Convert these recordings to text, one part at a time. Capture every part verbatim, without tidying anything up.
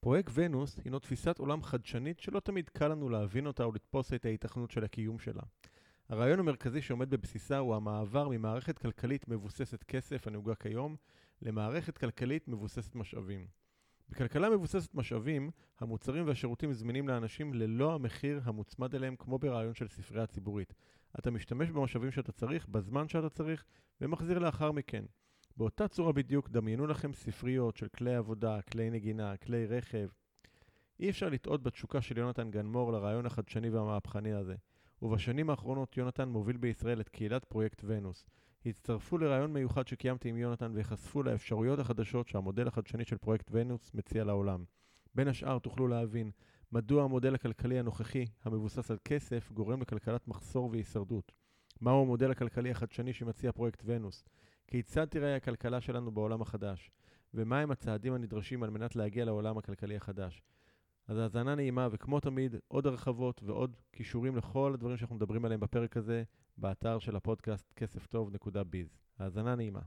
פרויקט ונוס הינו תפיסת עולם חדשנית שלא תמיד קל לנו להבין אותה או לתפוס את ההיתכנות של הקיום שלה. הרעיון המרכזי שעומד בבסיסה הוא המעבר ממערכת כלכלית מבוססת כסף הנהוגה כיום למערכת כלכלית מבוססת משאבים. בכלכלה מבוססת משאבים, המוצרים והשירותים זמינים לאנשים ללא המחיר המוצמד אליהם כמו ברעיון של ספרייה ציבורית. אתה משתמש במשאבים שאתה צריך בזמן שאתה צריך ומחזיר לאחר מכן. באותה צורה בדיוק דמיינו לכם ספריות של כלי עבודה, כלי נגינה, כלי רכב. אי אפשר לטעות בתשוקה של יונתן גנמור לרעיון החדשני והמהפכני הזה. ובשנים האחרונות יונתן מוביל בישראל את קהילת פרויקט ונוס. הצטרפו לרעיון מיוחד שקיימתי עם יונתן ויחשפו לאפשרויות החדשות שהמודל החדשני של פרויקט ונוס מציע לעולם. בין השאר תוכלו להבין מדוע המודל הכלכלי הנוכחי המבוסס על כסף גורם לכלכלת מחסור והישרדות. מהו המודל הכלכלי החדשני שמציע פרויקט ונוס? כיצד תראה הכלכלה שלנו בעולם החדש? ומהם הצעדים הנדרשים על מנת להגיע לעולם הכלכלי החדש? אז האזנה נעימה, וכמו תמיד, עוד הרחבות ועוד קישורים לכל הדברים שאנחנו מדברים עליהם בפרק הזה, באתר של הפודקאסט כסף טוב נקודה ביז. האזנה נעימה.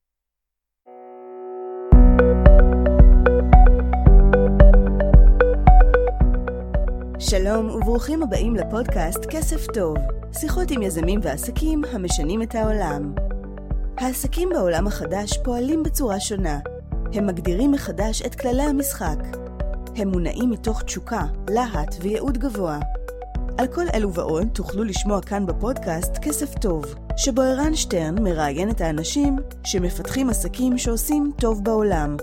שלום וברוכים הבאים לפודקאסט כסף טוב, שיחות עם יזמים ועסקים המשנים את העולם. העסקים בעולם החדש פועלים בצורה שונה. הם מגדירים מחדש את כללי המשחק. הם מונעים מתוך תשוקה, להט וייעוד גבוה. על כל אלו ועוד תוכלו לשמוע כאן בפודקאסט כסף טוב, שבו ערן שטרן מראיין את האנשים שמפתחים עסקים שעושים טוב בעולם.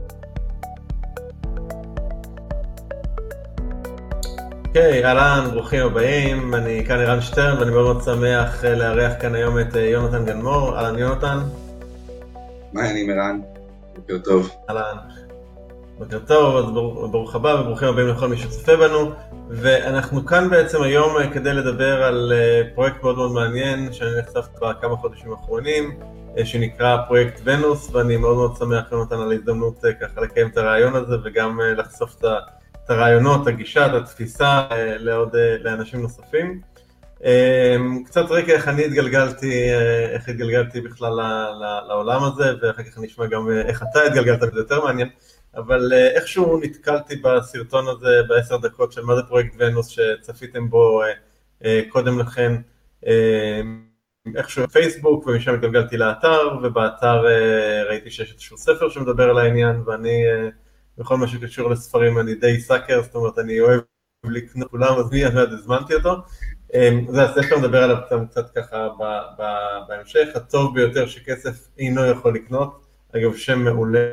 אוקיי, אהלן, ברוכים הבאים. אני כאן ערן שטרן ואני מאוד מאוד שמח לארח כאן היום את יונתן גנמור. אהלן יונתן. מה העניינים ערן? בוקר טוב. אהלן. בוקר טוב, אז ברוך הבא וברוכים הבאים לכל מי שצופה בנו. ואנחנו כאן בעצם היום כדי לדבר על פרויקט מאוד מאוד מעניין שאני נחשף בכמה חודשים האחרונים, שנקרא פרויקט ונוס, ואני מאוד מאוד שמח יונתן על ההזדמנות ככה לקיים את הרעיון הזה וגם לחשוף את ה... את הרעיונות, הגישה, את התפיסה לעוד, לאנשים נוספים. קצת רקע איך אני התגלגלתי, איך התגלגלתי בכלל לעולם הזה, ואחר כך נשמע גם איך אתה התגלגלת, זה יותר מעניין, אבל איכשהו נתקלתי בסרטון הזה בעשר דקות של מה זה פרויקט ונוס שצפיתם בו קודם לכן, איכשהו פייסבוק, ומשם התגלגלתי לאתר, ובאתר ראיתי שיש איזשהו ספר שמדבר על העניין, ואני... בכל מה שקשור לספרים אני די סאקר, זאת אומרת אני אוהב לקנות כולם, אז מי עד הזמנתי אותו. זה הספר מדבר עליו קצת, קצת ככה בהמשך, הטוב ביותר שכסף אינו יכול לקנות, אגב שם מעולה,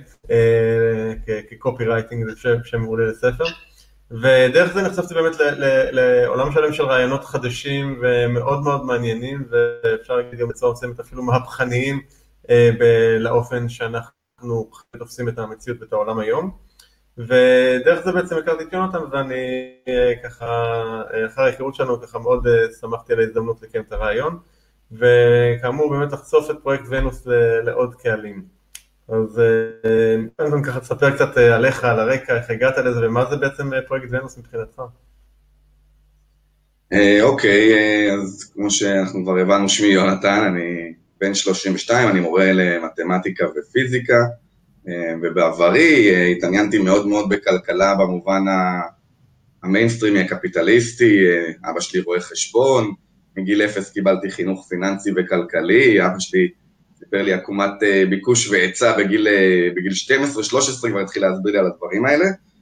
כקופי רייטינג זה שם, שם מעולה לספר, ודרך זה נחשפתי באמת לעולם שלם של רעיונות חדשים ומאוד מאוד מעניינים, ואפשר להגיד גם בצורה מסוימת אפילו מהפכניים לאופן שאנחנו, אנחנו תופסים את המציאות ואת העולם היום, ודרך זה בעצם הכרתי את יונתן, ואני ככה, אחר ההיכרות שלנו ככה מאוד שמחתי על ההזדמנות לקיים את הרעיון, וכאמור באמת לחשוף את פרויקט ונוס לעוד קהלים. אז אני ככה תספר קצת עליך, על הרקע, איך הגעת לזה, ומה זה בעצם פרויקט ונוס מבחינתך? אוקיי, אז כמו שאנחנו כבר הבנו, שמי יונתן, אני... בן שלושים ושתיים, אני מורה למתמטיקה ופיזיקה, ובעברי התעניינתי מאוד מאוד בכלכלה במובן המיינסטרימי הקפיטליסטי, אבא שלי רואה חשבון, מגיל אפס קיבלתי חינוך פיננסי וכלכלי, אבא שלי סיפר לי עקומת ביקוש והיצע בגיל, בגיל שתים עשרה שלוש עשרה, כבר התחיל להסביר לי על הדברים האלה,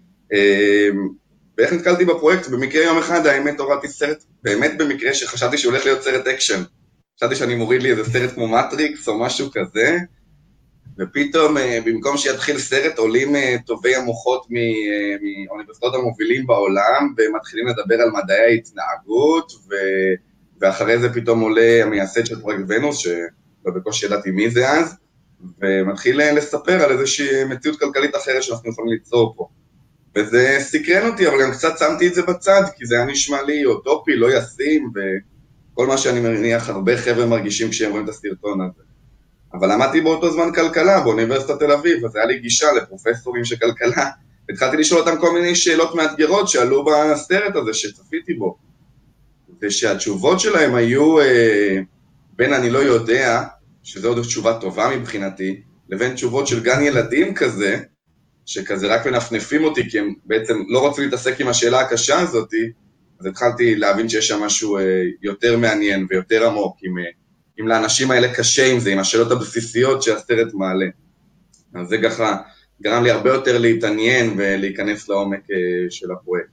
ואיך נתקלתי בפרויקט, במקרה יום אחד האמת הורדתי סרט, באמת במקרה שחשבתי שהוא הולך להיות סרט אקשן, חשבתי שאני מוריד לי איזה סרט כמו מטריקס או משהו כזה, ופתאום במקום שיתחיל סרט עולים טובי המוחות מאוניברסיטאות המובילים בעולם, ומתחילים לדבר על מדעי ההתנהגות, ואחרי זה פתאום עולה המייסד של פרויקט ונוס, שבקושי ידעתי מי זה אז, ומתחיל לספר על איזושהי מציאות כלכלית אחרת שאנחנו יכולים ליצור פה. וזה סקרן אותי, אבל גם קצת שמתי את זה בצד, כי זה היה נשמע לי אוטופי, לא ישים, ו... כל מה שאני מניח, הרבה חבר'ה מרגישים כשהם רואים את הסרטון הזה. אבל למדתי באותו זמן כלכלה, באוניברסיטת תל אביב, אז היה לי גישה לפרופסורים של כלכלה. התחלתי לשאול אותם כל מיני שאלות מאתגרות שעלו בסרט הזה שצפיתי בו. ושהתשובות שלהם היו אה, בין אני לא יודע, שזו עוד תשובה טובה מבחינתי, לבין תשובות של גן ילדים כזה, שכזה רק מנפנפים אותי, כי הם בעצם לא רוצים להתעסק עם השאלה הקשה הזאת, אז התחלתי להבין שיש שם משהו יותר מעניין ויותר עמוק, אם, אם לאנשים האלה קשה עם זה, עם השאלות הבסיסיות שהסרט מעלה. אז זה ככה גרם לי הרבה יותר להתעניין ולהיכנס לעומק של הפרויקט.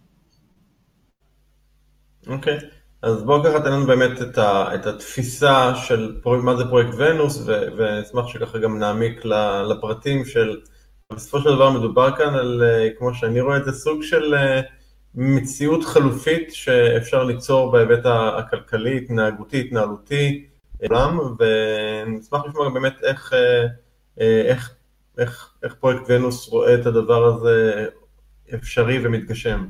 אוקיי, okay. אז בואו ככה תן לנו באמת את, ה, את התפיסה של פרויקט, מה זה פרויקט ונוס, ונשמח שככה גם נעמיק לפרטים של, בסופו של דבר מדובר כאן על, כמו שאני רואה את זה, סוג של מציאות חלופית שאפשר ליצור בהיבט הכלכלי, התנהגותי, התנהלותי, עולם, ונשמח לשמוע גם באמת איך, איך, איך, איך פרויקט ונוס רואה את הדבר הזה אפשרי ומתגשם.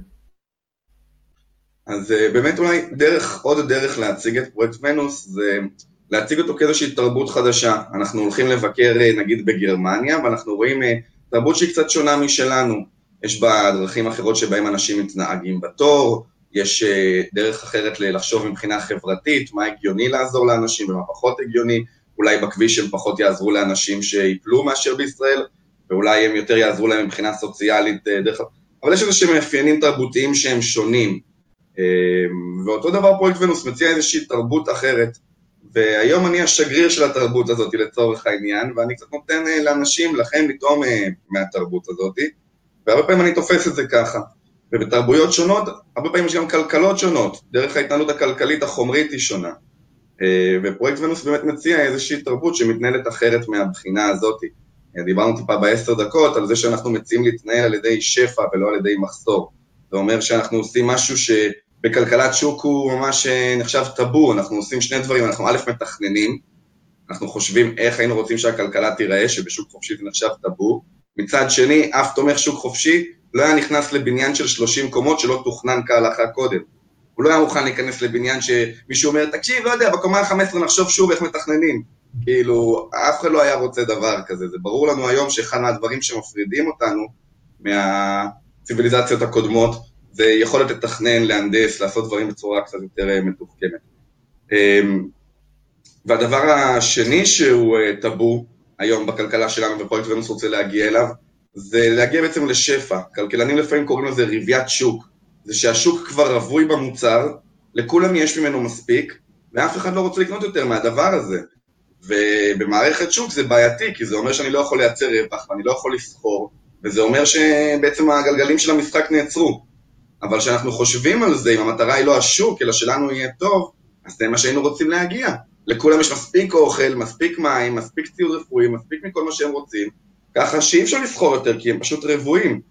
אז באמת אולי דרך, עוד דרך להציג את פרויקט ונוס, זה להציג אותו כאיזושהי תרבות חדשה. אנחנו הולכים לבקר נגיד בגרמניה, ואנחנו רואים תרבות שהיא קצת שונה משלנו. יש בה דרכים אחרות שבהם אנשים מתנהגים בתור, יש דרך אחרת לחשוב מבחינה חברתית, מה הגיוני לעזור לאנשים ומה פחות הגיוני, אולי בכביש הם פחות יעזרו לאנשים שיפלו מאשר בישראל, ואולי הם יותר יעזרו להם מבחינה סוציאלית דרך... אבל יש איזושהי מאפיינים תרבותיים שהם שונים, ואותו דבר פרויקט ונוס מציע איזושהי תרבות אחרת, והיום אני השגריר של התרבות הזאת לצורך העניין, ואני קצת נותן לאנשים, לכם לטעום מהתרבות הזאת, והרבה פעמים אני תופס את זה ככה, ובתרבויות שונות, הרבה פעמים יש גם כלכלות שונות, דרך ההתנהלות הכלכלית החומרית היא שונה, ופרויקט ונוס באמת מציע איזושהי תרבות שמתנהלת אחרת מהבחינה הזאת. דיברנו טיפה בעשר דקות על זה שאנחנו מציעים להתנהל על ידי שפע ולא על ידי מחסור, זה אומר שאנחנו עושים משהו שבכלכלת שוק הוא ממש נחשב טאבו, אנחנו עושים שני דברים, אנחנו א' מתכננים, אנחנו חושבים איך היינו רוצים שהכלכלה תיראה, שבשוק חופשי זה נחשב טאבו, מצד שני, אף תומך שוק חופשי לא היה נכנס לבניין של שלושים קומות שלא תוכנן כהלכה קודם, הוא לא היה מוכן להיכנס לבניין שמישהו אומר, תקשיב, לא יודע, בקומה ה-חמש עשרה נחשוב שוב איך מתכננים, כאילו, אף אחד לא היה רוצה דבר כזה, זה ברור לנו היום שאחד מהדברים שמפרידים אותנו מהציביליזציות הקודמות, זה יכולת לתכנן, להנדס, לעשות דברים בצורה קצת יותר מתוחכמת. והדבר השני שהוא טאבו היום בכלכלה שלנו, ופרויקט ונוס רוצה להגיע אליו, זה להגיע בעצם לשפע. כלכלנים לפעמים קוראים לזה רביית שוק, זה שהשוק כבר רבוי במוצר, לכולם יש ממנו מספיק, ואף אחד לא רוצה לקנות יותר מהדבר הזה. ובמערכת שוק זה בעייתי, כי זה אומר שאני לא יכול לייצר רווח, ואני לא יכול לסחור, וזה אומר שבעצם הגלגלים של המשחק נעצרו. אבל כשאנחנו חושבים על זה, אם המטרה היא לא השוק, אלא שלנו יהיה טוב, אז זה מה שהיינו רוצים להגיע. לכולם יש מספיק אוכל, מספיק מים, מספיק ציוד רפואי, מספיק מכל מה שהם רוצים, ככה שאי אפשר לסחור יותר, כי הם פשוט רבועים.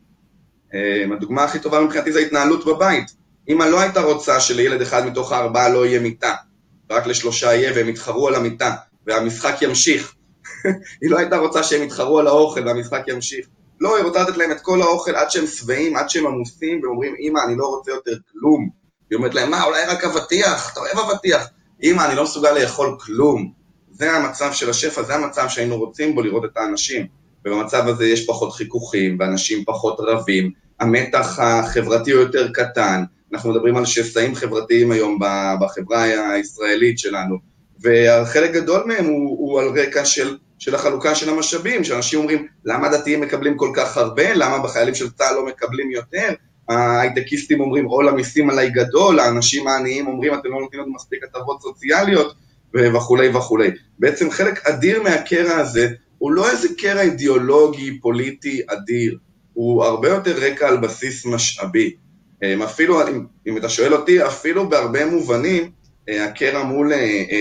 הדוגמה הכי טובה מבחינתי זה התנהלות בבית. אמא לא הייתה רוצה שלילד אחד מתוך הארבעה לא יהיה מיטה, רק לשלושה יהיה והם יתחרו על המיטה, והמשחק ימשיך. היא לא הייתה רוצה שהם יתחרו על האוכל והמשחק ימשיך. לא, היא רוצה לתת להם את כל האוכל עד שהם שבעים, עד שהם עמוסים, ואומרים, אמא, אני לא רוצה יותר כלום. היא אומרת להם, מה, אולי רק אבטיח, אתה אוהב אבטיח. אמא, אני לא מסוגל לאכול כלום. זה המצב של השפע, זה המצב שהיינו רוצים בו לראות את האנשים. ובמצב הזה יש פחות חיכוכים, ואנשים פחות רבים, המתח החברתי הוא יותר קטן, אנחנו מדברים על שסעים חברתיים היום בחברה הישראלית שלנו, והחלק גדול מהם הוא, הוא על רקע של, של החלוקה של המשאבים, שאנשים אומרים, למה דתיים מקבלים כל כך הרבה, למה בחיילים של צה"ל לא מקבלים יותר, ההייטקיסטים אומרים, עול המיסים עליי גדול, האנשים העניים אומרים, אתם לא נותנים לנו מספיק הטבות סוציאליות, וכולי וכולי. בעצם חלק אדיר מהקרע הזה, הוא לא איזה קרע אידיאולוגי, פוליטי, אדיר, הוא הרבה יותר רקע על בסיס משאבי. אפילו, אם, אם אתה שואל אותי, אפילו בהרבה מובנים, הקרע מול,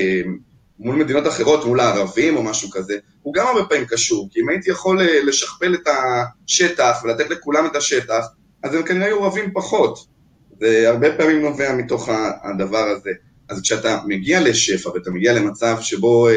מול מדינות אחרות, מול הערבים או משהו כזה, הוא גם הרבה פעמים קשור, כי אם הייתי יכול לשכפל את השטח ולתת לכולם את השטח, אז הם כנראה היו רבים פחות. זה הרבה פעמים נובע מתוך הדבר הזה. אז כשאתה מגיע לשפע ואתה מגיע למצב שבו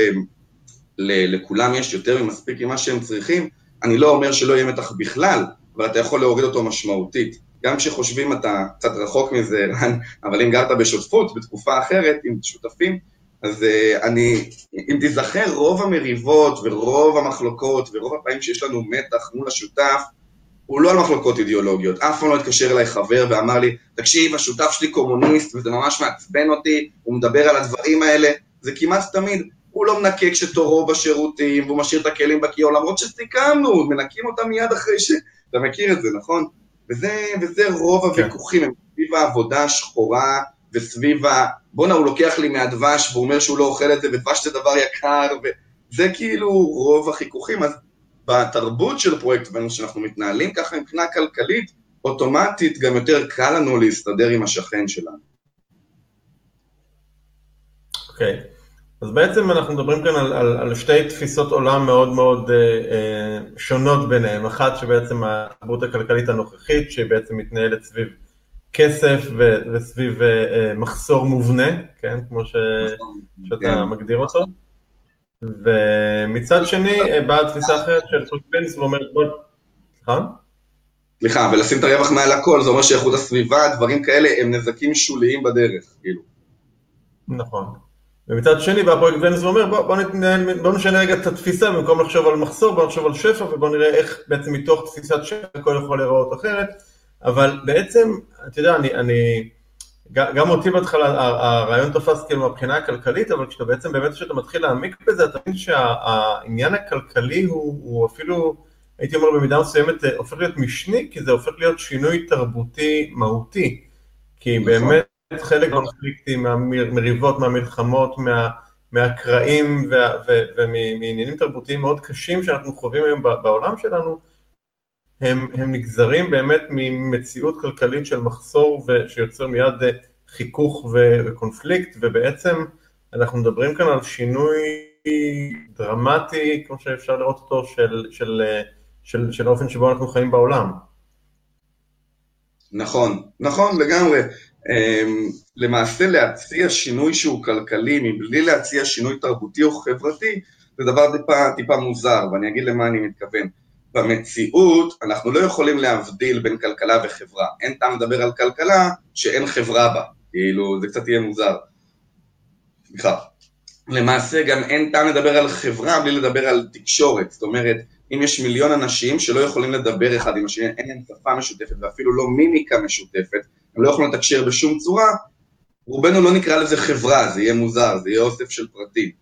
לכולם יש יותר ממספיק ממה שהם צריכים, אני לא אומר שלא יהיה מתח בכלל, אבל אתה יכול להוריד אותו משמעותית. גם כשחושבים אתה קצת רחוק מזה, אבל אם גרת בשותפות, בתקופה אחרת, עם שותפים, אז אני, אם תזכר רוב המריבות ורוב המחלוקות ורוב הפעמים שיש לנו מתח מול השותף, הוא לא על מחלוקות אידיאולוגיות. אף פעם לא התקשר אליי חבר ואמר לי, תקשיב, השותף שלי קומוניסט וזה ממש מעצבן אותי, הוא מדבר על הדברים האלה, זה כמעט תמיד, הוא לא מנקה כשתורו בשירותים, והוא משאיר את הכלים בכיור, למרות שסיכמנו, מנקים אותם מיד אחרי ש... אתה מכיר את זה, נכון? וזה, וזה רוב הוויכוחים, הם סביב העבודה השחורה, וסביב ה... בונה, הוא לוקח לי מהדבש, והוא אומר שהוא לא אוכל את זה, ודבש זה דבר יקר, וזה כאילו רוב החיכוכים. אז בתרבות של פרויקט ונוס שאנחנו מתנהלים ככה מבחינה כלכלית, אוטומטית גם יותר קל לנו להסתדר עם השכן שלנו. אוקיי. Okay. אז בעצם אנחנו מדברים כאן על, על, על שתי תפיסות עולם מאוד מאוד אה, שונות ביניהם. אחת שבעצם התרבות הכלכלית הנוכחית, שבעצם מתנהלת סביב כסף ו, וסביב אה, מחסור מובנה, כן? כמו ש, שאתה מגדיר אותו. ומצד שני, באה תפיסה אחרת של פרויקט ואומרת, בוא, סליחה? סליחה, ולשים את הרווח מעל הכל, זה אומר שאיכות הסביבה, דברים כאלה, הם נזקים שוליים בדרך, כאילו. נכון. ומצד שני, והפרויקט ונוס אומר, בוא, בוא, נתנהל, בוא נשנה רגע את התפיסה, במקום לחשוב על מחסור, בוא נחשוב על שפע, ובוא נראה איך בעצם מתוך תפיסת שפע, הכל יכול להיראות אחרת. אבל בעצם, אתה יודע, אני, אני גם אותי בהתחלה, הרעיון תופס כאילו מהבחינה הכלכלית, אבל כשאתה בעצם באמת כשאתה מתחיל להעמיק בזה, אתה מבין שהעניין הכלכלי הוא, הוא אפילו, הייתי אומר במידה מסוימת, הופך להיות משני, כי זה הופך להיות שינוי תרבותי מהותי, כי באמת חלק מהקונפליקטים, מהמריבות, מהמלחמות, מה, מהקרעים ומעניינים תרבותיים מאוד קשים שאנחנו חווים היום בעולם שלנו, הם, הם נגזרים באמת ממציאות כלכלית של מחסור שיוצר מיד חיכוך וקונפליקט, ובעצם אנחנו מדברים כאן על שינוי דרמטי, כמו שאפשר לראות אותו, של, של, של, של האופן שבו אנחנו חיים בעולם. נכון, נכון לגמרי. למעשה להציע שינוי שהוא כלכלי, מבלי להציע שינוי תרבותי או חברתי, זה דבר טיפה, טיפה מוזר, ואני אגיד למה אני מתכוון. במציאות אנחנו לא יכולים להבדיל בין כלכלה וחברה. אין טעם לדבר על כלכלה שאין חברה בה. כאילו, זה קצת יהיה מוזר. סליחה. למעשה גם אין טעם לדבר על חברה בלי לדבר על תקשורת. זאת אומרת, אם יש מיליון אנשים שלא יכולים לדבר אחד עם השני, אין להם שפה משותפת ואפילו לא מימיקה משותפת, הם לא יכולים לתקשר בשום צורה, רובנו לא נקרא לזה חברה, זה יהיה מוזר, זה יהיה אוסף של פרטים.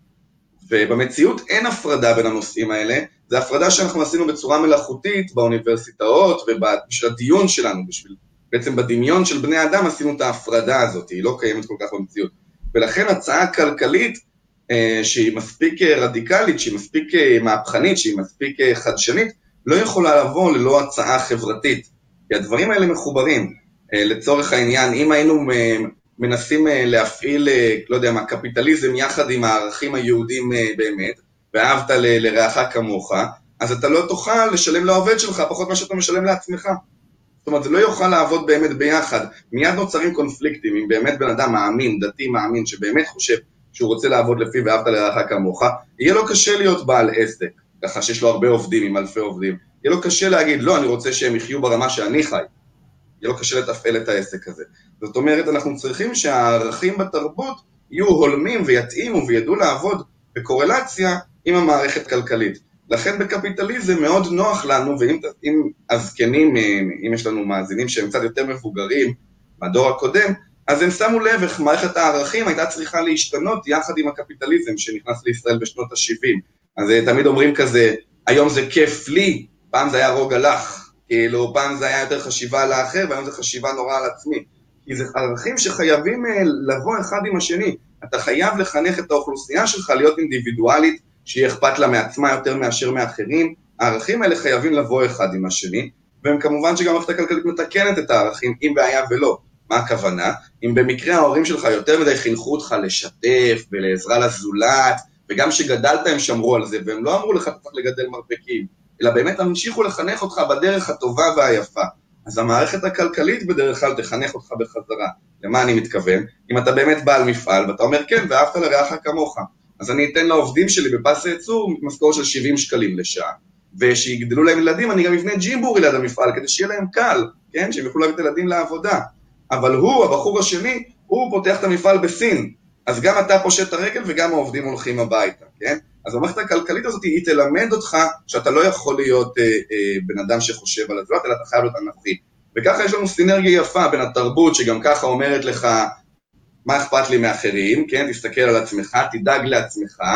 ובמציאות אין הפרדה בין הנושאים האלה, זה הפרדה שאנחנו עשינו בצורה מלאכותית באוניברסיטאות ובשביל הדיון שלנו, בשביל, בעצם בדמיון של בני אדם עשינו את ההפרדה הזאת, היא לא קיימת כל כך במציאות. ולכן הצעה כלכלית אה, שהיא מספיק רדיקלית, שהיא מספיק מהפכנית, שהיא מספיק חדשנית, לא יכולה לבוא ללא הצעה חברתית, כי הדברים האלה מחוברים. אה, לצורך העניין, אם היינו אה, מנסים אה, להפעיל, אה, לא יודע מה, קפיטליזם יחד עם הערכים היהודים אה, באמת, ואהבת ל- לרעך כמוך, אז אתה לא תוכל לשלם לעובד שלך פחות מה שאתה משלם לעצמך. זאת אומרת, זה לא יוכל לעבוד באמת ביחד. מיד נוצרים קונפליקטים, אם באמת בן אדם מאמין, דתי מאמין, שבאמת חושב שהוא רוצה לעבוד לפי ואהבת לרעך כמוך, יהיה לו קשה להיות בעל עסק, ככה שיש לו הרבה עובדים עם אלפי עובדים. יהיה לו קשה להגיד, לא, אני רוצה שהם יחיו ברמה שאני חי. יהיה לו קשה לתפעל את העסק הזה. זאת אומרת, אנחנו צריכים שהערכים בתרבות יהיו הולמים ויתאימו וידעו לעבוד בקורלציה עם המערכת כלכלית. לכן בקפיטליזם מאוד נוח לנו, ואם הזקנים, אם יש לנו מאזינים שהם קצת יותר מבוגרים מהדור הקודם, אז הם שמו לב איך מערכת הערכים הייתה צריכה להשתנות יחד עם הקפיטליזם שנכנס לישראל בשנות ה-שבעים. אז תמיד אומרים כזה, היום זה כיף לי, פעם זה היה רוג הלך, כאילו פעם זה היה יותר חשיבה על האחר, והיום זה חשיבה נורא על עצמי. כי זה ערכים שחייבים לבוא אחד עם השני. אתה חייב לחנך את האוכלוסייה שלך להיות אינדיבידואלית, שיהיה אכפת לה מעצמה יותר מאשר מאחרים. הערכים האלה חייבים לבוא אחד עם השני, והם כמובן שגם המערכת הכלכלית מתקנת את הערכים, אם בעיה ולא. מה הכוונה? אם במקרה ההורים שלך יותר מדי חינכו אותך לשתף ולעזרה לזולת, וגם שגדלת הם שמרו על זה, והם לא אמרו לך צריך לגדל מרפקים, אלא באמת המשיכו לחנך אותך בדרך הטובה והיפה. אז המערכת הכלכלית בדרך כלל תחנך אותך בחזרה. למה אני מתכוון? אם אתה באמת בעל מפעל, ואתה אומר כן, ואהבת לרעך כמוך, אז אני אתן לעובדים שלי בפס הייצור משכורת של שבעים שקלים לשעה, ושיגדלו להם ילדים, אני גם אבנה ג'ימבורי ליד המפעל, כדי שיהיה להם קל, כן? שהם יוכלו להביא את ילדים לעבודה. אבל הוא, הבחור השני, הוא פותח את המפעל בסין, אז גם אתה פושט את הרגל וגם העובדים הולכים הביתה, כן? אז המערכת הכלכלית הזאת היא תלמד אותך שאתה לא יכול להיות אה, אה, בן אדם שחושב על הזולת, אלא אתה חייב להיות אנכי. וככה יש לנו סינרגיה יפה בין התרבות, שגם ככה אומרת לך, מה אכפת לי מאחרים, כן? תסתכל על עצמך, תדאג לעצמך,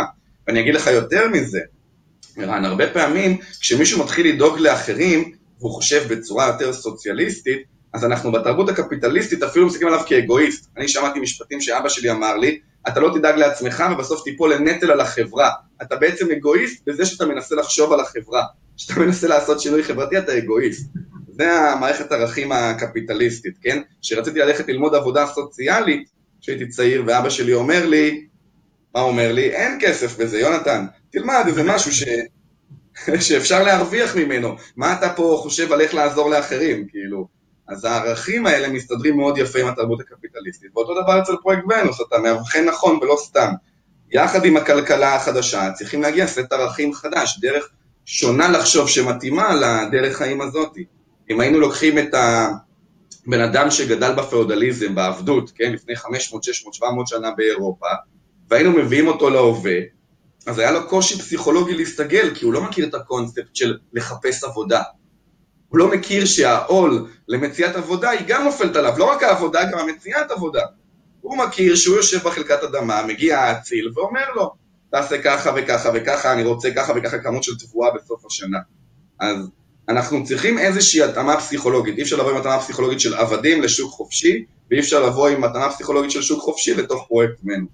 ואני אגיד לך יותר מזה, רן, הרבה פעמים כשמישהו מתחיל לדאוג לאחרים, והוא חושב בצורה יותר סוציאליסטית, אז אנחנו בתרבות הקפיטליסטית אפילו מסתכלים עליו כאגואיסט. אני שמעתי משפטים שאבא שלי אמר לי, אתה לא תדאג לעצמך ובסוף תיפול לנטל על החברה. אתה בעצם אגואיסט בזה שאתה מנסה לחשוב על החברה. שאתה מנסה לעשות שינוי חברתי, אתה אגואיסט. זה המערכת ערכים הקפיטליסטית, כן? שרציתי ללכת ללמוד עבודה סוציאלית, שהייתי צעיר, ואבא שלי אומר לי, מה אומר לי? אין כסף בזה, יונתן. תלמד, זה משהו ש... שאפשר להרוויח ממנו. מה אתה פה חושב על איך לעזור לאחרים, כאילו? אז הערכים האלה מסתדרים מאוד יפה עם התרבות הקפיטליסטית. ואותו דבר אצל פרויקט ונוס, אתה מאבחן נכון ולא סתם. יחד עם הכלכלה החדשה, צריכים להגיע סט ערכים חדש, דרך שונה לחשוב שמתאימה לדרך חיים הזאת. אם היינו לוקחים את הבן אדם שגדל בפאודליזם, בעבדות, כן, לפני חמש מאות, שש מאות, שבע מאות שנה באירופה, והיינו מביאים אותו להווה, אז היה לו קושי פסיכולוגי להסתגל, כי הוא לא מכיר את הקונספט של לחפש עבודה. הוא לא מכיר שהעול למציאת עבודה היא גם נופלת עליו, לא רק העבודה, גם המציאת עבודה. הוא מכיר שהוא יושב בחלקת אדמה, מגיע האציל ואומר לו, תעשה ככה וככה וככה, אני רוצה ככה וככה כמות של תבואה בסוף השנה. אז אנחנו צריכים איזושהי התאמה פסיכולוגית, אי אפשר לבוא עם התאמה פסיכולוגית של עבדים לשוק חופשי, ואי אפשר לבוא עם התאמה פסיכולוגית של שוק חופשי לתוך פרויקט ונוס.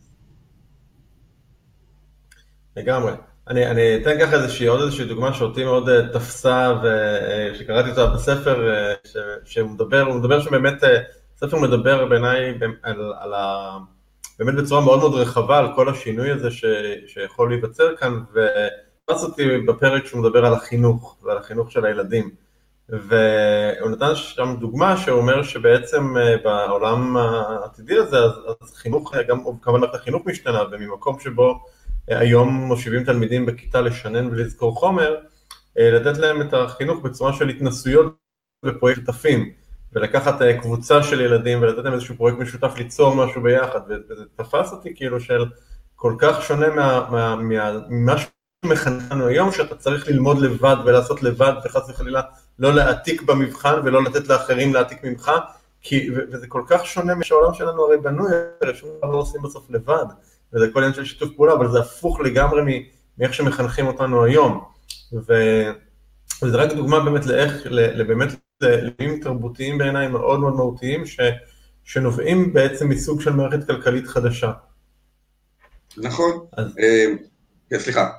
לגמרי. אני, אני אתן ככה איזושהי, עוד איזושהי דוגמה שאותי מאוד uh, תפסה, ושקראתי אותה בספר, uh, ש, שהוא מדבר, הוא מדבר שבאמת, uh, הספר מדבר בעיניי על, על ה... באמת בצורה מאוד מאוד רחבה על כל השינוי הזה ש, שיכול להיווצר כאן, ותפס אותי בפרק שהוא מדבר על החינוך, ועל החינוך של הילדים. והוא נתן שם דוגמה שאומר שבעצם uh, בעולם העתידי הזה, אז, אז חינוך, גם כמובן החינוך משתנה, וממקום שבו היום מושיבים תלמידים בכיתה לשנן ולזכור חומר, לתת להם את החינוך בצורה של התנסויות ופרויקט שותפים, ולקחת קבוצה של ילדים ולתת להם איזשהו פרויקט משותף ליצור משהו ביחד, וזה תפס אותי כאילו של כל כך שונה ממה שמחננו היום, שאתה צריך ללמוד לבד ולעשות לבד, וחס וחלילה לא להעתיק במבחן ולא לתת לאחרים להעתיק ממך, כי, וזה כל כך שונה משהעולם שלנו הרי בנוי, שום דבר לא עושים בסוף לבד. וזה כל עניין של שיתוף פעולה, אבל זה הפוך לגמרי מאיך שמחנכים אותנו היום. וזה רק דוגמה באמת לאיך, באמת לעניינים תרבותיים בעיניי מאוד מאוד מהותיים, שנובעים בעצם מסוג של מערכת כלכלית חדשה. נכון. סליחה.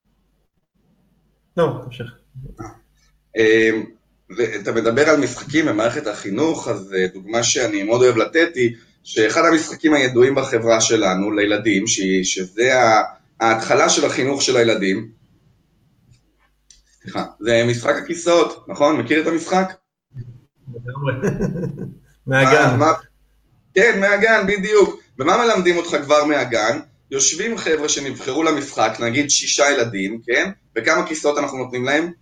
לא, תמשיך. אתה מדבר על משחקים במערכת החינוך, אז דוגמה שאני מאוד אוהב לתת היא, שאחד המשחקים הידועים בחברה שלנו, לילדים, שזה ההתחלה של החינוך של הילדים, סליחה, זה משחק הכיסאות, נכון? מכיר את המשחק? מהגן. כן, מהגן, בדיוק. ומה מלמדים אותך כבר מהגן? יושבים חבר'ה שנבחרו למשחק, נגיד שישה ילדים, כן? וכמה כיסאות אנחנו נותנים להם?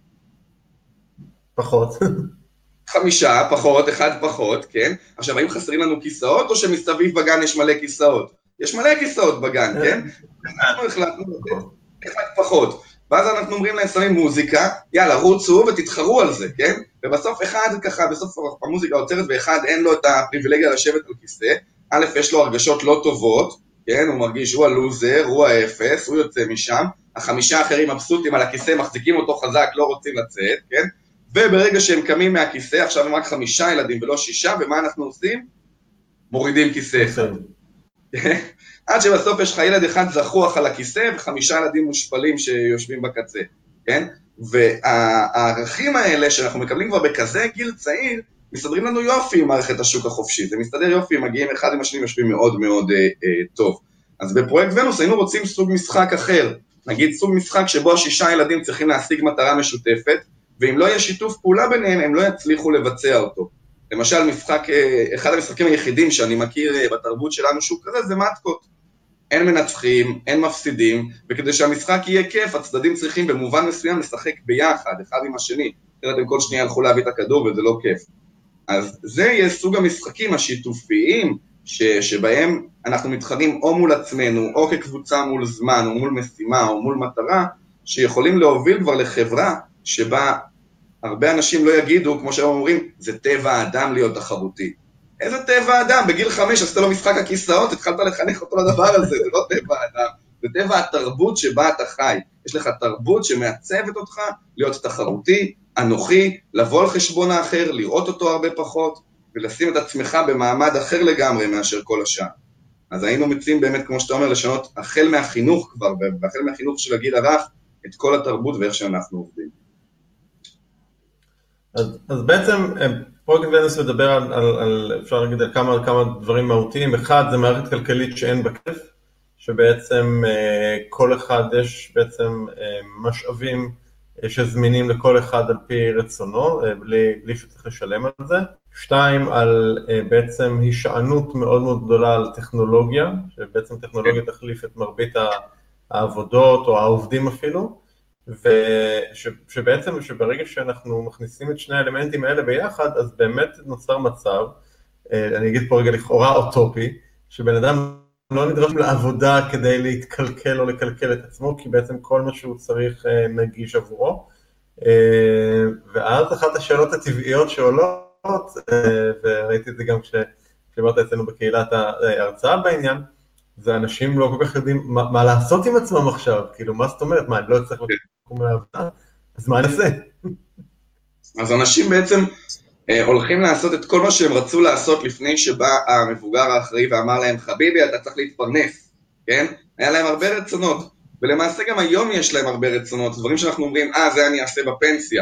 פחות. חמישה, פחות, אחד פחות, כן? עכשיו, האם חסרים לנו כיסאות, או שמסביב בגן יש מלא כיסאות? יש מלא כיסאות בגן, כן? אנחנו החלטנו לתת אחד פחות. ואז אנחנו אומרים להם, שמים מוזיקה, יאללה, רוצו ותתחרו על זה, כן? ובסוף אחד ככה, בסוף המוזיקה עוצרת, ואחד אין לו את הפריבילגיה לשבת על כיסא, א', יש לו הרגשות לא טובות, כן? הוא מרגיש, הוא הלוזר, הוא האפס, הוא יוצא משם, החמישה האחרים מבסוטים על הכיסא, מחזיקים אותו חזק, לא רוצים לצאת, כן? וברגע שהם קמים מהכיסא, עכשיו הם רק חמישה ילדים ולא שישה, ומה אנחנו עושים? מורידים כיסא אחד. עד שבסוף יש לך ילד אחד זחוח על הכיסא, וחמישה ילדים מושפלים שיושבים בקצה, כן? והערכים האלה שאנחנו מקבלים כבר בכזה גיל צעיר, מסתדרים לנו יופי עם מערכת השוק החופשי. זה מסתדר יופי, מגיעים אחד עם השני, יושבים מאוד מאוד אה, אה, טוב. אז בפרויקט ונוס היינו רוצים סוג משחק אחר. נגיד סוג משחק שבו השישה ילדים צריכים להשיג מטרה משותפת, ואם לא יהיה שיתוף פעולה ביניהם, הם לא יצליחו לבצע אותו. למשל, משחק, אחד המשחקים היחידים שאני מכיר בתרבות שלנו שהוא כזה, זה מתקות. אין מנצחים, אין מפסידים, וכדי שהמשחק יהיה כיף, הצדדים צריכים במובן מסוים לשחק ביחד, אחד עם השני. אחרת הם כל שנייה הלכו להביא את הכדור, וזה לא כיף. אז זה יהיה סוג המשחקים השיתופיים, ש, שבהם אנחנו מתחרים או מול עצמנו, או כקבוצה מול זמן, או מול משימה, או מול מטרה, שיכולים להוביל כבר לחברה, שבה הרבה אנשים לא יגידו, כמו שהם אומרים, זה טבע האדם להיות תחרותי. איזה טבע האדם? בגיל חמש עשית לו משחק הכיסאות, התחלת לחנך אותו לדבר הזה, זה לא טבע האדם, זה זה טבע התרבות שבה אתה חי. יש לך תרבות שמעצבת אותך להיות תחרותי, אנוכי, לבוא על חשבון האחר, לראות אותו הרבה פחות, ולשים את עצמך במעמד אחר לגמרי מאשר כל השאר. אז היינו מציעים באמת, כמו שאתה אומר, לשנות החל מהחינוך כבר, והחל מהחינוך של הגיל הרך, את כל התרבות ואיך שאנחנו עובדים. אז, אז בעצם פרויקט ונוס מדבר על, על, על אפשר להגיד על כמה, כמה דברים מהותיים. אחד, זה מערכת כלכלית שאין בה כסף, שבעצם כל אחד יש בעצם משאבים שזמינים לכל אחד על פי רצונו, בלי, בלי שצריך לשלם על זה. שתיים, על בעצם הישענות מאוד מאוד גדולה על טכנולוגיה, שבעצם טכנולוגיה תחליף את מרבית העבודות או העובדים אפילו, ושבעצם שברגע שאנחנו מכניסים את שני האלמנטים האלה ביחד, אז באמת נוצר מצב, אני אגיד פה רגע לכאורה אוטופי, שבן אדם לא נדרש לעבודה כדי להתקלקל או לקלקל את עצמו, כי בעצם כל מה שהוא צריך נגיש עבורו. ואז אחת השאלות הטבעיות שעולות, וראיתי את זה גם כשדיברת אצלנו בקהילת ההרצאה בעניין, זה אנשים לא כל כך יודעים מה, מה לעשות עם עצמם עכשיו, כאילו מה זאת אומרת, מה, אני לא צריך לקום לעבודה, אז מה נעשה? אז אנשים בעצם אה, הולכים לעשות את כל מה שהם רצו לעשות לפני שבא המבוגר האחראי ואמר להם, חביבי, אתה צריך להתפרנס, כן? היה להם הרבה רצונות, ולמעשה גם היום יש להם הרבה רצונות, דברים שאנחנו אומרים, אה, זה אני אעשה בפנסיה.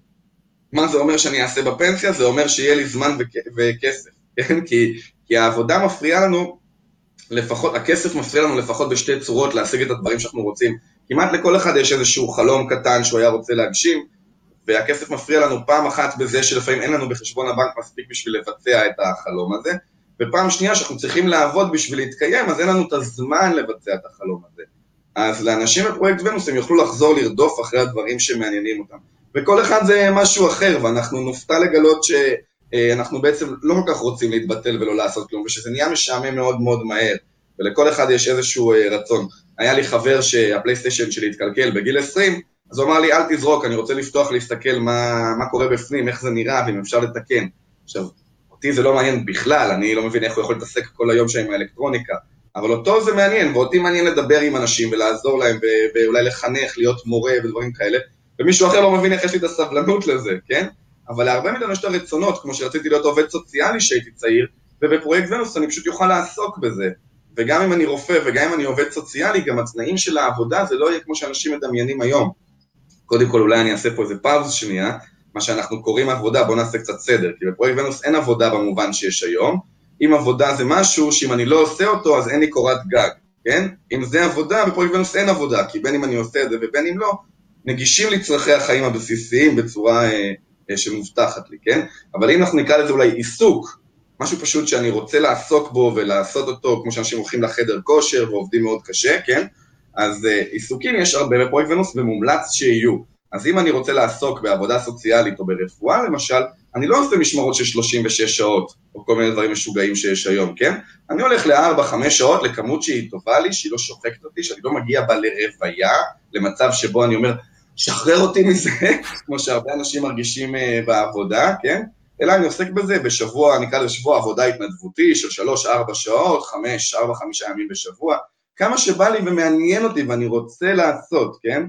מה זה אומר שאני אעשה בפנסיה? זה אומר שיהיה לי זמן וכ- וכסף, כן? כי, כי העבודה מפריעה לנו, לפחות, הכסף מפריע לנו לפחות בשתי צורות להשיג את הדברים שאנחנו רוצים. כמעט לכל אחד יש איזשהו חלום קטן שהוא היה רוצה להגשים, והכסף מפריע לנו פעם אחת בזה שלפעמים אין לנו בחשבון הבנק מספיק בשביל לבצע את החלום הזה, ופעם שנייה שאנחנו צריכים לעבוד בשביל להתקיים, אז אין לנו את הזמן לבצע את החלום הזה. אז לאנשים בפרויקט ונוס הם יוכלו לחזור לרדוף אחרי הדברים שמעניינים אותם. וכל אחד זה משהו אחר, ואנחנו נופתע לגלות ש... אנחנו בעצם לא כל כך רוצים להתבטל ולא לעשות כלום, ושזה נהיה משעמם מאוד מאוד מהר, ולכל אחד יש איזשהו רצון. היה לי חבר שהפלייסטיישן שלי התקלקל בגיל עשרים, אז הוא אמר לי, אל תזרוק, אני רוצה לפתוח להסתכל מה, מה קורה בפנים, איך זה נראה, ואם אפשר לתקן. עכשיו, אותי זה לא מעניין בכלל, אני לא מבין איך הוא יכול להתעסק כל היום שם עם האלקטרוניקה, אבל אותו זה מעניין, ואותי מעניין לדבר עם אנשים ולעזור להם, ואולי לחנך, להיות מורה ודברים כאלה, ומישהו אחר לא מבין איך יש לי את הסבלנות לזה, כן? אבל להרבה מאיתנו יש את הרצונות, כמו שרציתי להיות עובד סוציאלי שהייתי צעיר, ובפרויקט ונוס אני פשוט יוכל לעסוק בזה. וגם אם אני רופא וגם אם אני עובד סוציאלי, גם התנאים של העבודה זה לא יהיה כמו שאנשים מדמיינים היום. קודם כל אולי אני אעשה פה איזה פאוז שנייה, מה שאנחנו קוראים עבודה, בואו נעשה קצת סדר, כי בפרויקט ונוס אין עבודה במובן שיש היום, אם עבודה זה משהו שאם אני לא עושה אותו אז אין לי קורת גג, כן? אם זה עבודה, בפרויקט ונוס אין עבודה, כי בין אם אני עושה את זה ובין אם לא, נגישים לי צרכי החיים הבסיסיים בצורה שמובטחת לי, כן? אבל אם אנחנו נקרא לזה אולי עיסוק, משהו פשוט שאני רוצה לעסוק בו ולעשות אותו, כמו שאנשים הולכים לחדר כושר ועובדים מאוד קשה, כן? אז עיסוקים יש הרבה בפרויקט ונוס ומומלץ שיהיו. אז אם אני רוצה לעסוק בעבודה סוציאלית או ברפואה למשל, אני לא עושה משמרות של שלושים ושש שעות, או כל מיני דברים משוגעים שיש היום, כן? אני הולך ל-ארבע חמש שעות לכמות שהיא טובה לי, שהיא לא שוחקת אותי, שאני לא מגיע בה לרוויה, למצב שבו אני אומר, שחרר אותי מזה, כמו שהרבה אנשים מרגישים בעבודה, כן? אלא אני עוסק בזה בשבוע, אני אקרא לשבוע עבודה התנדבותי של שלוש ארבע שעות, חמש, ארבע, חמישה ימים בשבוע, כמה שבא לי ומעניין אותי ואני רוצה לעשות, כן?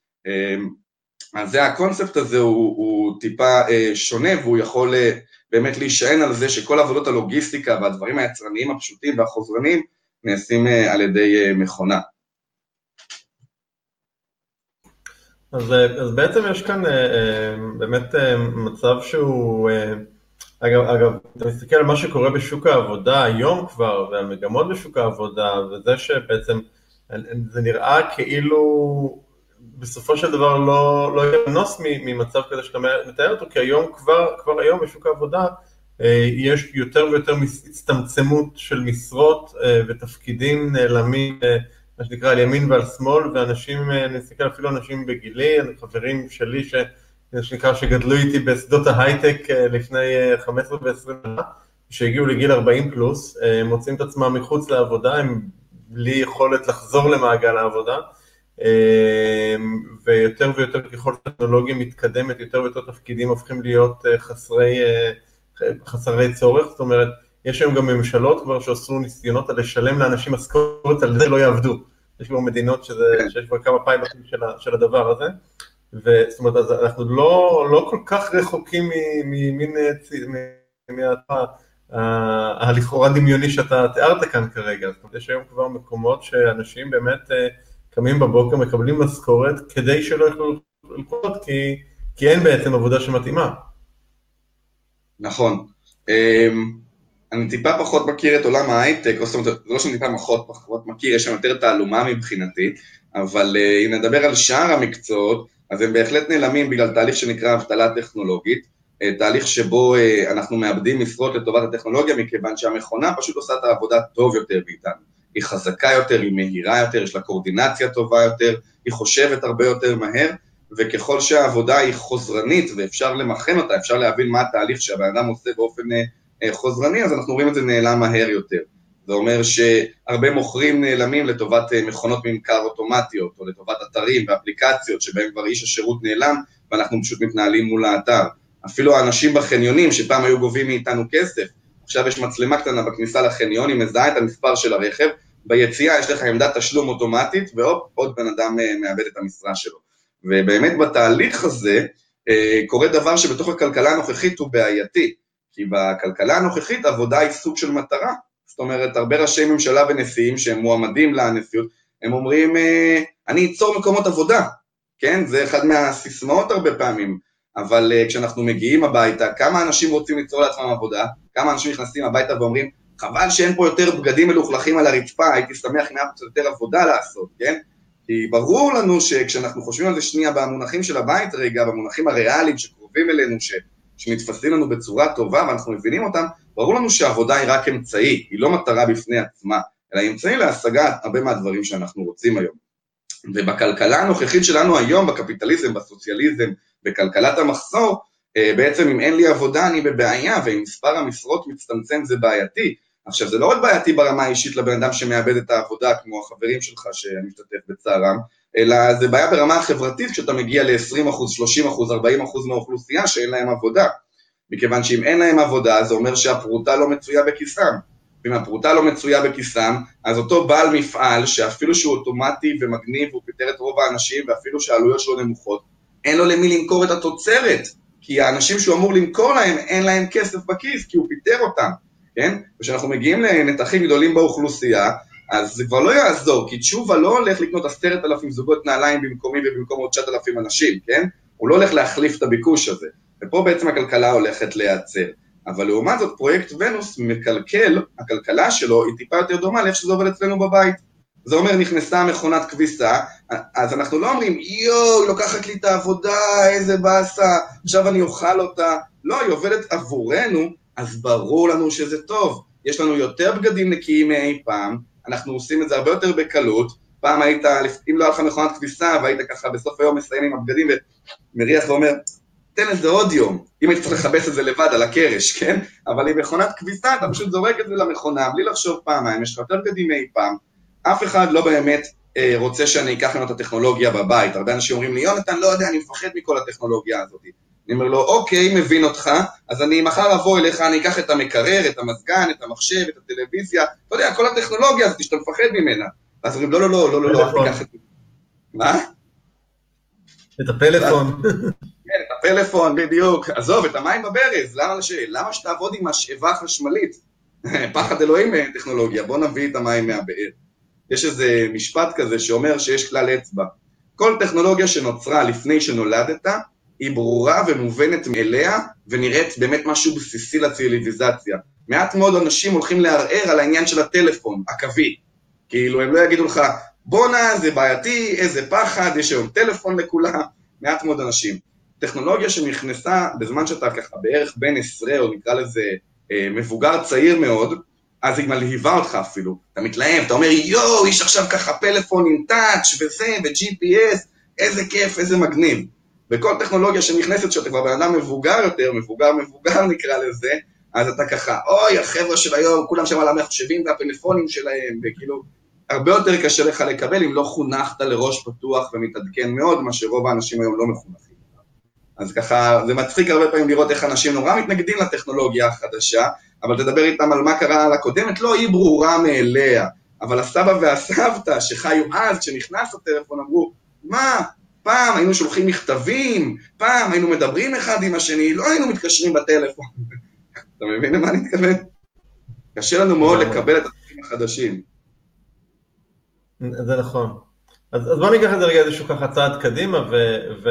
אז זה הקונספט הזה הוא, הוא טיפה שונה, והוא יכול באמת להישען על זה שכל עבודות הלוגיסטיקה והדברים היצרניים הפשוטים והחוזרניים נעשים על ידי מכונה. אז, אז בעצם יש כאן באמת מצב שהוא, אגב, אגב, אתה מסתכל על מה שקורה בשוק העבודה היום כבר, והמגמות בשוק העבודה, וזה שבעצם זה נראה כאילו בסופו של דבר לא, לא ינוס ממצב כזה שאתה מתאר אותו, כי היום כבר, כבר היום בשוק העבודה יש יותר ויותר הצטמצמות של משרות ותפקידים נעלמים, מה שנקרא על ימין ועל שמאל, ואנשים, אני מסתכל אפילו אנשים בגילי, חברים שלי ש, שנקרא שגדלו איתי בשדות ההייטק לפני חמש עשרה ועשרים שנה, שהגיעו לגיל ארבעים פלוס, הם מוצאים את עצמם מחוץ לעבודה, הם בלי יכולת לחזור למעגל העבודה, ויותר ויותר ככל שהטכנולוגיה מתקדמת, יותר ויותר תפקידים הופכים להיות חסרי, חסרי צורך, זאת אומרת, יש היום גם ממשלות כבר שעשו ניסיונות על לשלם לאנשים משכורת, על זה לא יעבדו. יש כבר מדינות שזה, שיש כבר כמה פיילוטים של, של הדבר הזה, וזאת אומרת, אז אנחנו לא, לא כל כך רחוקים ממין, הלכאורה דמיוני שאתה תיארת כאן כרגע, זאת אומרת, יש היום כבר מקומות שאנשים באמת קמים בבוקר, מקבלים משכורת, כדי שלא יוכלו לקרות, כי, כי אין בעצם עבודה שמתאימה. נכון. אני טיפה פחות מכיר את עולם ההייטק, או זאת אומרת, זה לא שאני טיפה פחות, פחות מכיר, יש שם יותר תעלומה מבחינתי, אבל אם נדבר על שאר המקצועות, אז הם בהחלט נעלמים בגלל תהליך שנקרא אבטלה טכנולוגית, תהליך שבו אנחנו מאבדים משרות לטובת הטכנולוגיה, מכיוון שהמכונה פשוט עושה את העבודה טוב יותר מאיתנו. היא חזקה יותר, היא מהירה יותר, יש לה קואורדינציה טובה יותר, היא חושבת הרבה יותר מהר, וככל שהעבודה היא חוזרנית, ואפשר למחן אותה, אפשר להבין מה התהליך שהבן אדם עושה באופן חוזרני, אז אנחנו רואים את זה נעלם מהר יותר. זה אומר שהרבה מוכרים נעלמים לטובת מכונות ממכר אוטומטיות, או לטובת אתרים ואפליקציות, שבהם כבר איש השירות נעלם, ואנחנו פשוט מתנהלים מול האתר. אפילו האנשים בחניונים, שפעם היו גובים מאיתנו כסף, עכשיו יש מצלמה קטנה בכניסה לחניון, היא מזהה את המספר של הרכב, ביציאה יש לך עמדת תשלום אוטומטית, והופ, עוד בן אדם מאבד את המשרה שלו. ובאמת בתהליך הזה, קורה דבר שבתוך הכלכלה הנוכחית הוא בעייתי, כי בכלכלה הנוכחית העבודה היא סוג של מטרה, זאת אומרת, הרבה ראשי ממשלה ונשיאים שהם מועמדים לנשיאות, הם אומרים, אני אצור מקומות עבודה, כן? זה אחד מהסיסמאות הרבה פעמים, אבל כשאנחנו מגיעים הביתה, כמה אנשים רוצים ליצור לעצמם עבודה, כמה אנשים נכנסים הביתה ואומרים, חבל שאין פה יותר בגדים מלוכלכים על הרצפה, הייתי שמח אם היה פה יותר עבודה לעשות, כן? כי ברור לנו שכשאנחנו חושבים על זה שנייה במונחים של הבית רגע, במונחים הריאליים שקרובים אלינו, ש... שמתפסים לנו בצורה טובה ואנחנו מבינים אותם, ברור לנו שהעבודה היא רק אמצעי, היא לא מטרה בפני עצמה, אלא אמצעי להשגת הרבה מהדברים שאנחנו רוצים היום. ובכלכלה הנוכחית שלנו היום, בקפיטליזם, בסוציאליזם, בכלכלת המחסור, בעצם אם אין לי עבודה אני בבעיה, ואם מספר המשרות מצטמצם זה בעייתי. עכשיו זה לא רק בעייתי ברמה האישית לבן אדם שמאבד את העבודה, כמו החברים שלך שאני משתתף בצערם, אלא זה בעיה ברמה החברתית כשאתה מגיע ל-עשרים אחוז, שלושים אחוז, ארבעים אחוז מהאוכלוסייה שאין להם עבודה. מכיוון שאם אין להם עבודה, זה אומר שהפרוטה לא מצויה בכיסם. ואם הפרוטה לא מצויה בכיסם, אז אותו בעל מפעל, שאפילו שהוא אוטומטי ומגניב, הוא פיטר את רוב האנשים, ואפילו שהעלויות שלו נמוכות, אין לו למי למכור את התוצרת, כי האנשים שהוא אמור למכור להם, אין להם כסף בכיס, כי הוא פיטר אותם, כן? וכשאנחנו מגיעים לנתחים גדולים באוכלוסייה, אז זה כבר לא יעזור, כי תשובה לא הולך לקנות עשרת אלפים זוגות נעליים במקומי ובמקום עוד תשעת אלפים אנשים, כן? הוא לא הולך להחליף את הביקוש הזה, ופה בעצם הכלכלה הולכת להיעצר. אבל לעומת זאת פרויקט ונוס מקלקל, הכלכלה שלו היא טיפה יותר דומה לאיך שזה עובד אצלנו בבית. זה אומר נכנסה מכונת כביסה, אז אנחנו לא אומרים, יואו, היא לוקחת לי את העבודה, איזה באסה, עכשיו אני אוכל אותה. לא, היא עובדת עבורנו, אז ברור לנו שזה טוב. יש לנו יותר בגדים נקיים מאי פעם, אנחנו עושים את זה הרבה יותר בקלות. פעם היית, אם לא היה לך מכונת כביסה, והיית ככה בסוף היום מסיים עם הבגדים ומריח ואומר, תן את זה עוד יום, אם הייתי צריך לחבש את זה לבד על הקרש, כן? אבל עם מכונת כביסה, אתה פשוט זורק את זה למכונה, בלי לחשוב פעמיים, יש לך יותר בגדים מאי פעם, אף אחד לא באמת אה, רוצה שאני אקח לנו את הטכנולוגיה בבית, הרבה אנשים אומרים לי, יונתן, לא יודע, אני מפחד מכל הטכנולוגיה הזאת. אני אומר לו, אוקיי, מבין אותך, אז אני מחר אבוא אליך, אני אקח את המקרר, את המזגן, את המחשב, את הטלוויזיה, אתה יודע, כל הטכנולוגיה הזאת, שאתה מפחד ממנה. אז אומרים, לא, לא, לא, לא, לא, לא, אל תיקח את זה. מה? את הפלאפון. כן, את הפלאפון, בדיוק. עזוב, את המים בברז, למה, למה שתעבוד עם משאבה חשמלית? פחד אלוהים טכנולוגיה, בוא נביא את המים מהבאר. יש איזה משפט כזה שאומר שיש כלל אצבע. כל טכנולוגיה שנוצרה לפני שנולדת, היא ברורה ומובנת מאליה, ונראית באמת משהו בסיסי לציוויליזציה. מעט מאוד אנשים הולכים לערער על העניין של הטלפון, הקווי. כאילו הם לא יגידו לך, בונה, זה בעייתי, איזה פחד, יש היום טלפון לכולם, מעט מאוד אנשים. טכנולוגיה שנכנסה בזמן שאתה ככה בערך בין עשרה, או נקרא לזה אה, מבוגר צעיר מאוד, אז היא מלהיבה אותך אפילו. אתה מתלהב, אתה אומר, יואו, יש עכשיו ככה פלאפון עם טאץ' וזה, ו-ג'י פי אס, איזה כיף, איזה מגניב. וכל טכנולוגיה שנכנסת שאתה כבר בן אדם מבוגר יותר, מבוגר מבוגר נקרא לזה, אז אתה ככה, אוי, החבר'ה של היום, כולם שם על המחשבים והפלאפונים שלהם, וכאילו, הרבה יותר קשה לך לקבל אם לא חונכת לראש פתוח ומתעדכן מאוד, מה שרוב האנשים היום לא מחונכים. אז ככה, זה מצחיק הרבה פעמים לראות איך אנשים נורא מתנגדים לטכנולוגיה החדשה, אבל תדבר איתם על מה קרה על הקודמת, לא, היא ברורה מאליה. אבל הסבא והסבתא שחיו אז, כשנכנס הטלפון, אמרו, מה, פעם היינו שולחים מכתבים, פעם היינו מדברים אחד עם השני, לא היינו מתקשרים בטלפון. אתה מבין למה אני מתכוון? קשה לנו מאוד לקבל את הדברים החדשים. זה נכון. אז, אז בוא ניקח את זה רגע איזשהו ככה צעד קדימה, ו... ו...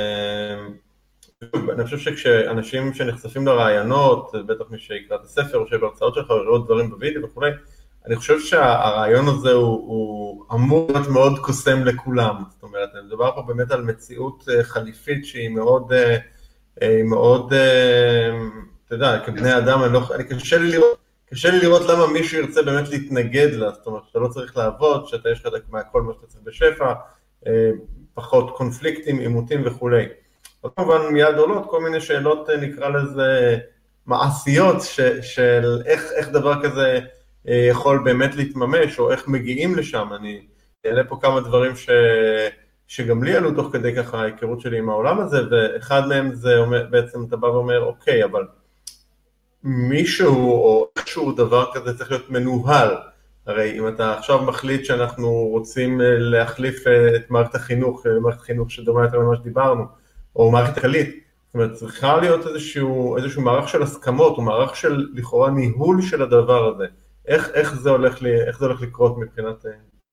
אני חושב שכשאנשים שנחשפים לרעיונות, בטח מי שיקרא את הספר או שבהרצאות שלך או לראות דברים בווידאו וכו', אני חושב שהרעיון הזה הוא, הוא אמור להיות מאוד קוסם לכולם. זאת אומרת, אני מדבר פה באמת על מציאות חליפית שהיא מאוד, מאוד, אתה יודע, כבני אדם, אני, לא, אני קשה לי לראות, קשה לי לראות למה מישהו ירצה באמת להתנגד לה, זאת אומרת, שאתה לא צריך לעבוד, שאתה יש לך מהכל מה שאתה צריך בשפע, פחות קונפליקטים, עימותים וכו'. כמובן מיד עולות כל מיני שאלות, נקרא לזה מעשיות, ש, של איך, איך דבר כזה יכול באמת להתממש, או איך מגיעים לשם. אני אעלה פה כמה דברים ש, שגם לי עלו תוך כדי ככה ההיכרות שלי עם העולם הזה, ואחד מהם זה אומר, בעצם אתה בא ואומר, אוקיי, אבל מישהו או איכשהו דבר כזה צריך להיות מנוהל. הרי אם אתה עכשיו מחליט שאנחנו רוצים להחליף את מערכת החינוך, מערכת החינוך שדומה יותר למה שדיברנו, או מערכת כללית, זאת אומרת, צריכה להיות איזשהו, איזשהו מערך של הסכמות, או מערך של לכאורה ניהול של הדבר הזה. איך, איך זה הולך, לי, איך זה הולך לקרות מבחינת...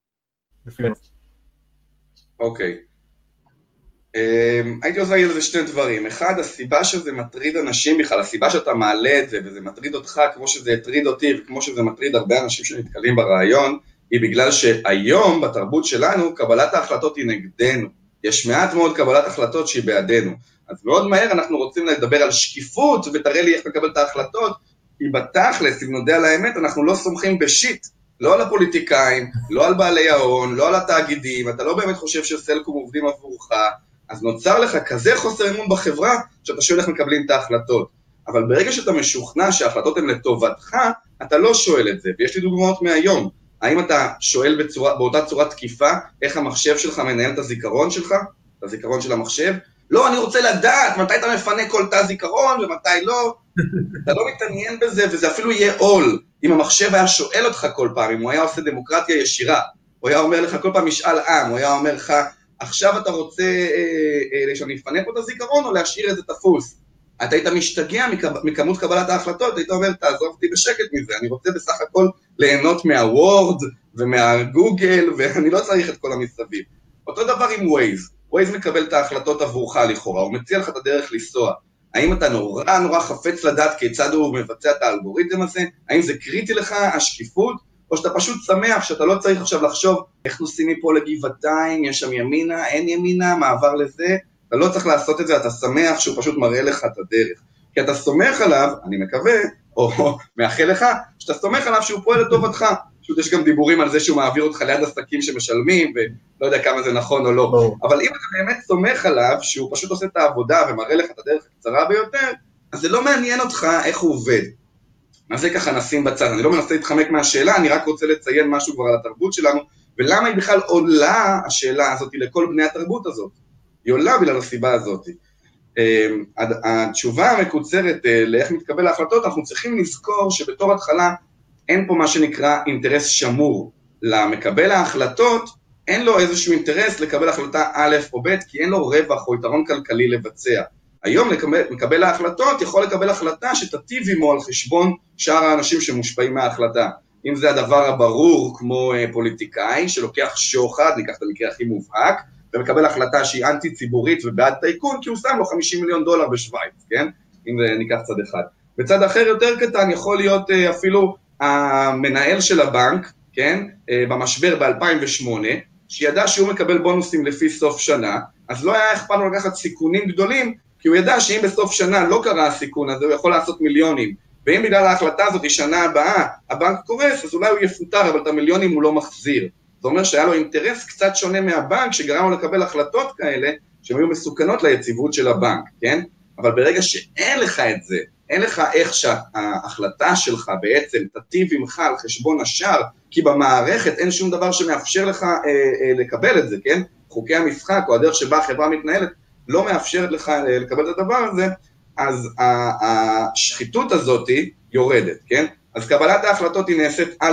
אוקיי. הייתי עושה על זה שני דברים. אחד, הסיבה שזה מטריד אנשים בכלל, הסיבה שאתה מעלה את זה, וזה מטריד אותך כמו שזה הטריד אותי, וכמו שזה מטריד הרבה אנשים שנתקלים ברעיון, היא בגלל שהיום, בתרבות שלנו, קבלת ההחלטות היא נגדנו. יש מעט מאוד קבלת החלטות שהיא בעדינו. אז מאוד מהר אנחנו רוצים לדבר על שקיפות, ותראה לי איך לקבל את ההחלטות, כי בתכלס, אם נודע על האמת, אנחנו לא סומכים בשיט, לא על הפוליטיקאים, לא על בעלי ההון, לא על התאגידים, אתה לא באמת חושב שסלקום עובדים עבורך, אז נוצר לך כזה חוסר אמון בחברה, שאתה שואל איך מקבלים את ההחלטות. אבל ברגע שאתה משוכנע שההחלטות הן לטובתך, אתה לא שואל את זה, ויש לי דוגמאות מהיום. האם אתה שואל בצורה, באותה צורה תקיפה, איך המחשב שלך מנהל את הזיכרון שלך, את הזיכרון של המחשב? לא, אני רוצה לדעת מתי אתה מפנה כל תא זיכרון ומתי לא. אתה לא מתעניין בזה, וזה אפילו יהיה עול. אם המחשב היה שואל אותך כל פעם, אם הוא היה עושה דמוקרטיה ישירה, הוא היה אומר לך כל פעם משאל עם, הוא היה אומר לך, עכשיו אתה רוצה אה, אה, שאני אפנה פה את הזיכרון או להשאיר את זה תפוס? אתה היית משתגע מכמות קבלת ההחלטות, היית אומר, תעזוב אותי בשקט מזה, אני רוצה בסך הכל ליהנות מהוורד ומהגוגל, ואני לא צריך את כל המסביב. אותו דבר עם ווייז, ווייז מקבל את ההחלטות עבורך לכאורה, הוא מציע לך את הדרך לנסוע. האם אתה נורא נורא חפץ לדעת כיצד הוא מבצע את האלגוריתם הזה? האם זה קריטי לך, השקיפות? או שאתה פשוט שמח שאתה לא צריך עכשיו לחשוב, איך נוסעים מפה לגבעתיים, יש שם ימינה, אין ימינה, מעבר לזה? אתה לא צריך לעשות את זה, אתה שמח שהוא פשוט מראה לך את הדרך. כי אתה סומך עליו, אני מקווה, או מאחל לך, שאתה סומך עליו שהוא פועל לטובתך. פשוט יש גם דיבורים על זה שהוא מעביר אותך ליד עסקים שמשלמים, ולא יודע כמה זה נכון או לא. אבל אם אתה באמת סומך עליו, שהוא פשוט עושה את העבודה ומראה לך את הדרך הקצרה ביותר, אז זה לא מעניין אותך איך הוא עובד. אז זה ככה נשים בצד, אני לא מנסה להתחמק מהשאלה, אני רק רוצה לציין משהו כבר על התרבות שלנו, ולמה היא בכלל עולה השאלה הזאת לכל בני התרבות הזאת. היא עולה בגלל הסיבה הזאת. התשובה המקוצרת לאיך מתקבל ההחלטות, אנחנו צריכים לזכור שבתור התחלה אין פה מה שנקרא אינטרס שמור. למקבל ההחלטות אין לו איזשהו אינטרס לקבל החלטה א' או ב', כי אין לו רווח או יתרון כלכלי לבצע. היום מקבל ההחלטות יכול לקבל החלטה שתטיב עמו על חשבון שאר האנשים שמושפעים מההחלטה. אם זה הדבר הברור כמו פוליטיקאי שלוקח שוחד, ניקח את המקרה הכי מובהק, ומקבל החלטה שהיא אנטי ציבורית ובעד טייקון, כי הוא שם לו חמישים מיליון דולר בשוויץ, כן? אם ניקח צד אחד. בצד אחר יותר קטן יכול להיות אפילו המנהל של הבנק, כן? במשבר ב-אלפיים ושמונה, שידע שהוא מקבל בונוסים לפי סוף שנה, אז לא היה אכפת לו לקחת סיכונים גדולים, כי הוא ידע שאם בסוף שנה לא קרה הסיכון הזה, הוא יכול לעשות מיליונים. ואם בגלל ההחלטה הזאת שנה הבאה, הבנק קורס, אז אולי הוא יפוטר, אבל את המיליונים הוא לא מחזיר. זה אומר שהיה לו אינטרס קצת שונה מהבנק, שגרם לו לקבל החלטות כאלה, שהן היו מסוכנות ליציבות של הבנק, כן? אבל ברגע שאין לך את זה, אין לך איך שההחלטה שלך בעצם תטיב עמך על חשבון השאר, כי במערכת אין שום דבר שמאפשר לך אה, אה, לקבל את זה, כן? חוקי המשחק או הדרך שבה החברה מתנהלת, לא מאפשרת לך אה, לקבל את הדבר הזה, אז השחיתות הזאת יורדת, כן? אז קבלת ההחלטות היא נעשית א',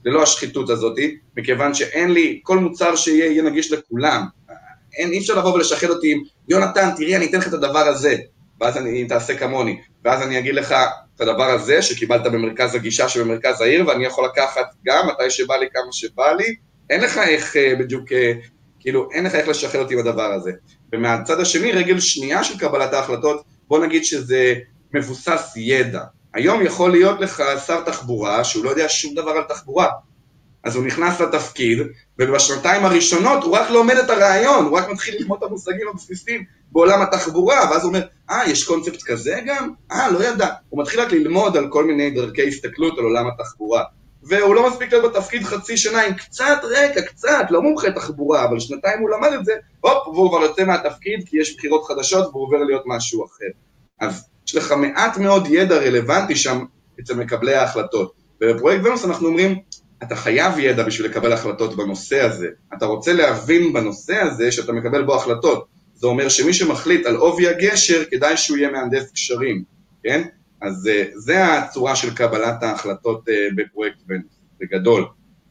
ללא השחיתות הזאת, מכיוון שאין לי, כל מוצר שיהיה יהיה נגיש לכולם, אין, אי אפשר לבוא ולשחד אותי עם, יונתן, תראי, אני אתן לך את הדבר הזה, ואז אני, אם תעשה כמוני, ואז אני אגיד לך את הדבר הזה, שקיבלת במרכז הגישה שבמרכז העיר, ואני יכול לקחת גם, מתי שבא לי, כמה שבא לי, אין לך איך בדיוק, כאילו, אין לך איך לשחד אותי עם הדבר הזה. ומהצד השני, רגל שנייה של קבלת ההחלטות, בוא נגיד שזה מבוסס ידע. היום יכול להיות לך שר תחבורה, שהוא לא יודע שום דבר על תחבורה, אז הוא נכנס לתפקיד, ובשנתיים הראשונות הוא רק לומד את הרעיון, הוא רק מתחיל ללמוד את המושגים הבסיסיים בעולם התחבורה, ואז הוא אומר, אה, יש קונספט כזה גם? אה, לא ידע. הוא מתחיל רק ללמוד על כל מיני דרכי הסתכלות על עולם התחבורה, והוא לא מספיק להיות בתפקיד חצי שנה, עם קצת רקע, קצת, לא מומחה תחבורה, אבל שנתיים הוא למד את זה, הופ, והוא כבר יוצא מהתפקיד, כי יש בחירות חדשות, והוא עובר להיות משהו אחר. אז יש לך מעט מאוד ידע רלוונטי שם אצל מקבלי ההחלטות. ובפרויקט ונוס אנחנו אומרים, אתה חייב ידע בשביל לקבל החלטות בנושא הזה. אתה רוצה להבין בנושא הזה שאתה מקבל בו החלטות. זה אומר שמי שמחליט על עובי הגשר, כדאי שהוא יהיה מהנדס קשרים, כן? אז זה הצורה של קבלת ההחלטות בפרויקט ונוס, בגדול.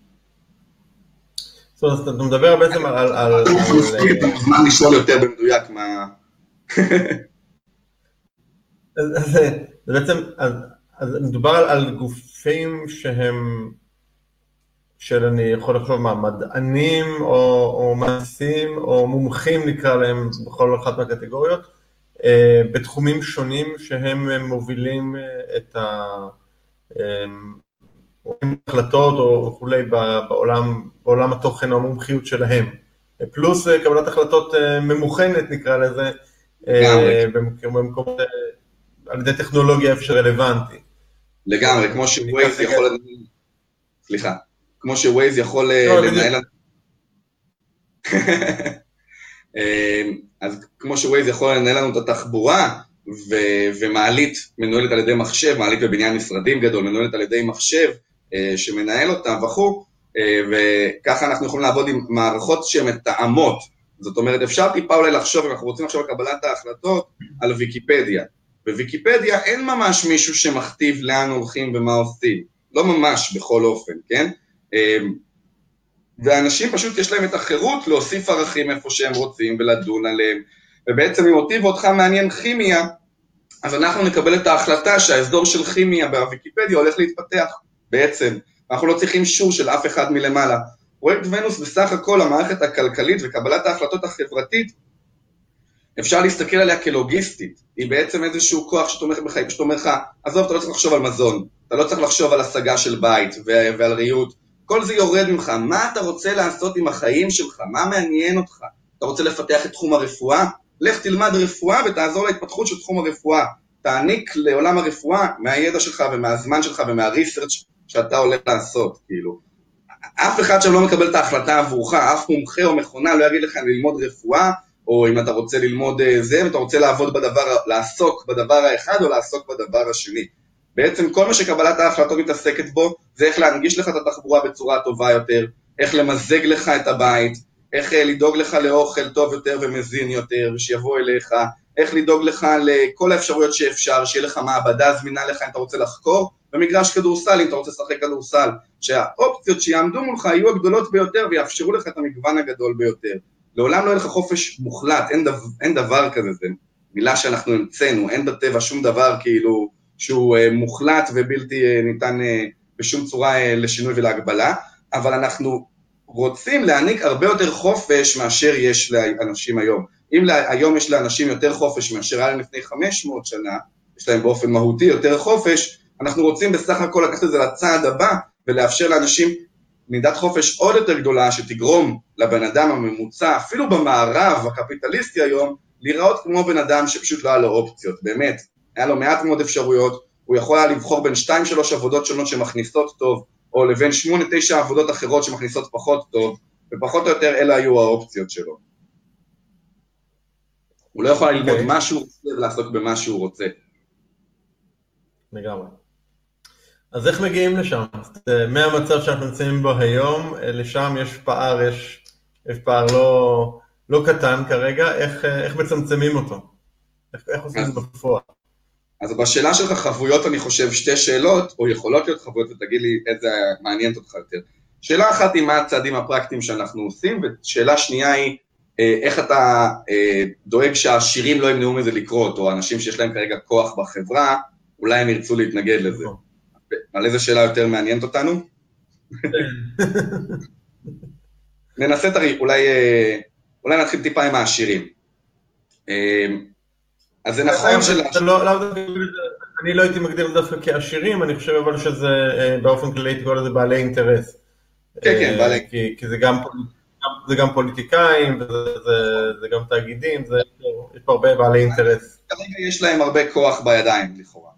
זאת אומרת, אתה מדבר בעצם על... אתה מוזמן לשאול יותר במדויק מה... אז בעצם, אז מדובר על גופים שהם... של אני יכול לחשוב מה, מדענים או, או מעשים או מומחים נקרא להם בכל אחת מהקטגוריות, אה, בתחומים שונים שהם מובילים את ההחלטות או וכולי בעולם, בעולם התוכן או המומחיות שלהם. פלוס קבלת החלטות ממוכנת נקרא לזה, אה, במקומות על ידי טכנולוגיה איפה שרלוונטי. לגמרי, כמו שווייז יכול... סליחה. כמו שווייז יכול לנהל... אז כמו שווייז יכול לנהל לנו את התחבורה, ומעלית מנוהלת על ידי מחשב, מעלית בבניין משרדים גדול, מנוהלת על ידי מחשב שמנהל אותה וכו', וככה אנחנו יכולים לעבוד עם מערכות שהן מתאמות. זאת אומרת, אפשר טיפה אולי לחשוב, אם אנחנו רוצים לחשוב על קבלת ההחלטות, על ויקיפדיה. בוויקיפדיה אין ממש מישהו שמכתיב לאן הולכים ומה עושים. לא ממש בכל אופן, כן? ואנשים פשוט יש להם את החירות להוסיף ערכים איפה שהם רוצים ולדון עליהם, ובעצם אם אותי ואותך מעניין כימיה, אז אנחנו נקבל את ההחלטה שההסדור של כימיה בוויקיפדיה הולך להתפתח בעצם, אנחנו לא צריכים שור של אף אחד מלמעלה. פרויקט ונוס בסך הכל המערכת הכלכלית וקבלת ההחלטות החברתית, אפשר להסתכל עליה כלוגיסטית, היא בעצם איזשהו כוח שתומך בחיים, שתומך לך, עזוב, אתה לא צריך לחשוב על מזון, אתה לא צריך לחשוב על השגה של בית ועל ריהוט, כל זה יורד ממך, מה אתה רוצה לעשות עם החיים שלך, מה מעניין אותך, אתה רוצה לפתח את תחום הרפואה, לך תלמד רפואה ותעזור להתפתחות של תחום הרפואה, תעניק לעולם הרפואה מהידע שלך ומהזמן שלך ומהריסרצ' שאתה הולך לעשות, כאילו. אף אחד שם לא מקבל את ההחלטה עבורך, אף מומחה או מכונה לא יגיד לך ללמוד רפואה, או אם אתה רוצה ללמוד זה, ואתה רוצה לעבוד בדבר, לעסוק בדבר האחד או לעסוק בדבר השני. בעצם כל מה שקבלת ההחלטות מתעסקת בו, זה איך להנגיש לך את התחבורה בצורה טובה יותר, איך למזג לך את הבית, איך לדאוג לך לאוכל טוב יותר ומזין יותר, ושיבוא אליך, איך לדאוג לך לכל האפשרויות שאפשר, שיהיה לך מעבדה זמינה לך אם אתה רוצה לחקור, במגרש כדורסל אם אתה רוצה לשחק כדורסל, שהאופציות שיעמדו מולך יהיו הגדולות ביותר ויאפשרו לך את המגוון הגדול ביותר. לעולם לא יהיה לך חופש מוחלט, אין, דבר, אין דבר כזה, זה מילה שאנחנו המצאנו, אין בטבע שום דבר כאילו שהוא uh, מוחלט ובלתי uh, ניתן uh, בשום צורה uh, לשינוי ולהגבלה, אבל אנחנו רוצים להעניק הרבה יותר חופש מאשר יש לאנשים היום. אם לה, היום יש לאנשים יותר חופש מאשר היה לפני חמש מאות שנה, יש להם באופן מהותי יותר חופש, אנחנו רוצים בסך הכל לקחת את זה לצעד הבא ולאפשר לאנשים מידת חופש עוד יותר גדולה שתגרום לבן אדם הממוצע, אפילו במערב הקפיטליסטי היום, לראות כמו בן אדם שפשוט לא היה לו אופציות, באמת, היה לו מעט מאוד אפשרויות, הוא יכול היה לבחור בין שתיים שלוש עבודות שונות שמכניסות טוב, או לבין שמונה תשע עבודות אחרות שמכניסות פחות טוב, ופחות או יותר אלה היו האופציות שלו. הוא לא יכול ללמוד okay. מה שהוא רוצה ולעסוק במה שהוא רוצה. לגמרי. אז איך מגיעים לשם? מהמצב שאנחנו נמצאים בו היום, לשם יש פער, יש, יש פער לא, לא קטן כרגע, איך, איך מצמצמים אותו? איך, איך עושים את זה בפועל? אז בשאלה שלך חבויות אני חושב שתי שאלות, או יכולות להיות חבויות, ותגיד לי איזה מעניינת אותך יותר. שאלה אחת היא מה הצעדים הפרקטיים שאנחנו עושים, ושאלה שנייה היא איך אתה דואג שהעשירים לא ימנעו מזה לקרות, או אנשים שיש להם כרגע כוח בחברה, אולי הם ירצו להתנגד לזה. על איזה שאלה יותר מעניינת אותנו? ננסה תראי, אולי, אולי נתחיל טיפה עם העשירים. אז זה נכון של... אני לא הייתי מגדיר דווקא כעשירים, אני חושב אבל שזה באופן כללי הייתי קורא לזה בעלי אינטרס. כן, כן, בעלי. כי זה גם... זה גם פוליטיקאים, וזה גם תאגידים, יש פה הרבה בעלי אינטרס. כרגע יש להם הרבה כוח בידיים, לכאורה.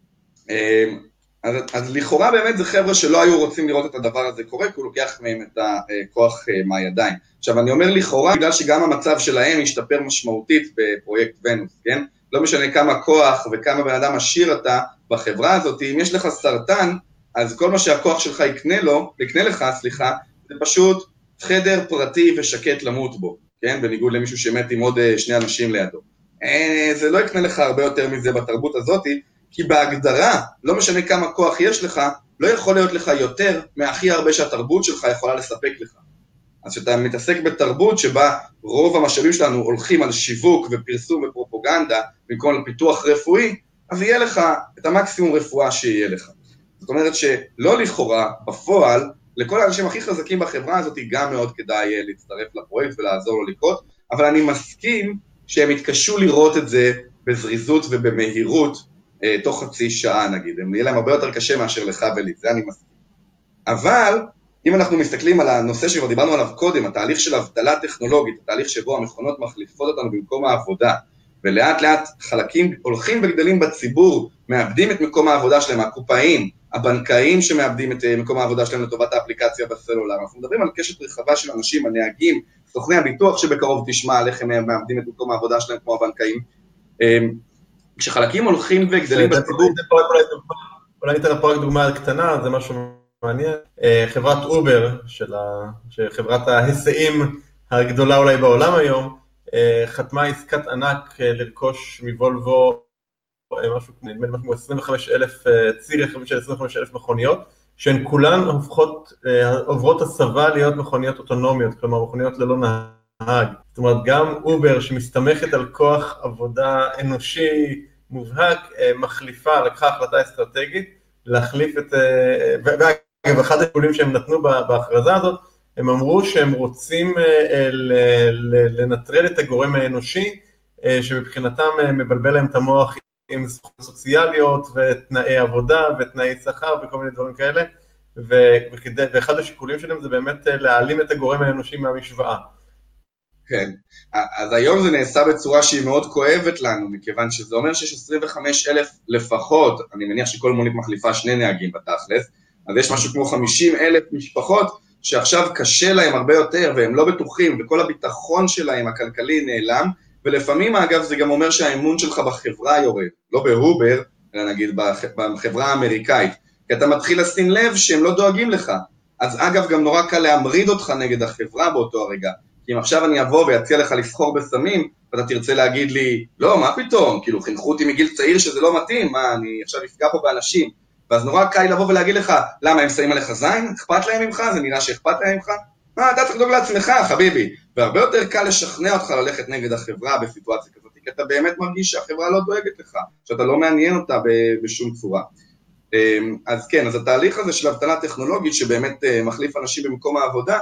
אז, אז לכאורה באמת זה חבר'ה שלא היו רוצים לראות את הדבר הזה קורה, כי הוא לוקח מהם את הכוח מהידיים. עכשיו אני אומר לכאורה, בגלל שגם המצב שלהם השתפר משמעותית בפרויקט ונוס, כן? לא משנה כמה כוח וכמה בן אדם עשיר אתה בחברה הזאת, אם יש לך סרטן, אז כל מה שהכוח שלך יקנה לו, יקנה לך, סליחה, זה פשוט חדר פרטי ושקט למות בו, כן? בניגוד למישהו שמת עם עוד שני אנשים לידו. זה לא יקנה לך הרבה יותר מזה בתרבות הזאת, כי בהגדרה, לא משנה כמה כוח יש לך, לא יכול להיות לך יותר מהכי הרבה שהתרבות שלך יכולה לספק לך. אז שאתה מתעסק בתרבות שבה רוב המשאבים שלנו הולכים על שיווק ופרסום ופרופוגנדה, במקום על פיתוח רפואי, אז יהיה לך את המקסימום רפואה שיהיה לך. זאת אומרת שלא לכאורה, בפועל, לכל האנשים הכי חזקים בחברה הזאת גם מאוד כדאי להצטרף לפרויקט ולעזור לו לקרות, אבל אני מסכים שהם יתקשו לראות את זה בזריזות ובמהירות, אה, תוך חצי שעה נגיד, הם יהיה להם הרבה יותר קשה מאשר לך ולי, זה אני מסכים. אבל אם אנחנו מסתכלים על הנושא שכבר דיברנו עליו קודם, התהליך של הבדלה טכנולוגית, התהליך שבו המכונות מחליפות אותנו במקום העבודה, ולאט לאט חלקים הולכים וגדלים בציבור, מאבדים את מקום העבודה שלהם, הקופאים, הבנקאים שמאבדים את מקום העבודה שלהם לטובת האפליקציה בסלולר. אנחנו מדברים על קשת רחבה של אנשים, הנהגים, סוכני הביטוח שבקרוב תשמע על איך הם מאבדים את מקום העבודה שלהם כמו הבנקאים. כשחלקים הולכים וגדלים בציבור... אולי ניתן פה רק דוגמה קטנה, זה משהו מעניין. חברת אובר, חברת ההיסעים הגדולה אולי בעולם היום, חתמה עסקת ענק לרכוש מוולבו משהו כמו עשרים וחמישה אלף צי רכב של עשרים וחמישה אלף מכוניות, שהן כולן הופכות, עוברות הסבה להיות מכוניות אוטונומיות, כלומר מכוניות ללא נהג. זאת אומרת, גם אובר שמסתמכת על כוח עבודה אנושי מובהק, מחליפה, לקחה החלטה אסטרטגית, להחליף את, ואגב, אחד השיקולים שהם נתנו בהכרזה הזאת, הם אמרו שהם רוצים לנטרל את הגורם האנושי, שמבחינתם מבלבל להם את המוח עם זכויות סוציאליות ותנאי עבודה ותנאי שכר וכל מיני דברים כאלה, ואחד השיקולים שלהם זה באמת להעלים את הגורם האנושי מהמשוואה. כן, אז היום זה נעשה בצורה שהיא מאוד כואבת לנו, מכיוון שזה אומר שיש עשרים וחמישה אלף לפחות, אני מניח שכל מונית מחליפה שני נהגים בתכלס, אז יש משהו כמו חמישים אלף משפחות שעכשיו קשה להם הרבה יותר והם לא בטוחים, וכל הביטחון שלהם הכלכלי נעלם, ולפעמים אגב זה גם אומר שהאמון שלך בחברה יורד, לא בהובר, אלא נגיד בחברה האמריקאית, כי אתה מתחיל לשים לב שהם לא דואגים לך, אז אגב גם נורא קל להמריד אותך נגד החברה באותו הרגע, כי אם עכשיו אני אבוא ויציע לך לסחור בסמים, ואתה תרצה להגיד לי, לא, מה פתאום, כאילו חינכו אותי מגיל צעיר שזה לא מתאים, מה, אני עכשיו אפגע פה באנשים, ואז נורא קל לבוא ולהגיד לך, למה הם שמים עליך זין? אכפת להם ממך? זה נראה שאכפת להם ממך? מה, אתה צריך לדאוג לעצמך, חביבי, והרבה יותר קל לשכנע אותך ללכת נגד החברה בסיטואציה כזאת, כי אתה באמת מרגיש שהחברה לא דואגת לך, שאתה לא מעניין אותה בשום צורה. אז כן, אז התהליך הזה של הבטלה טכנולוגית, שבאמת מחליף אנשים במקום העבודה,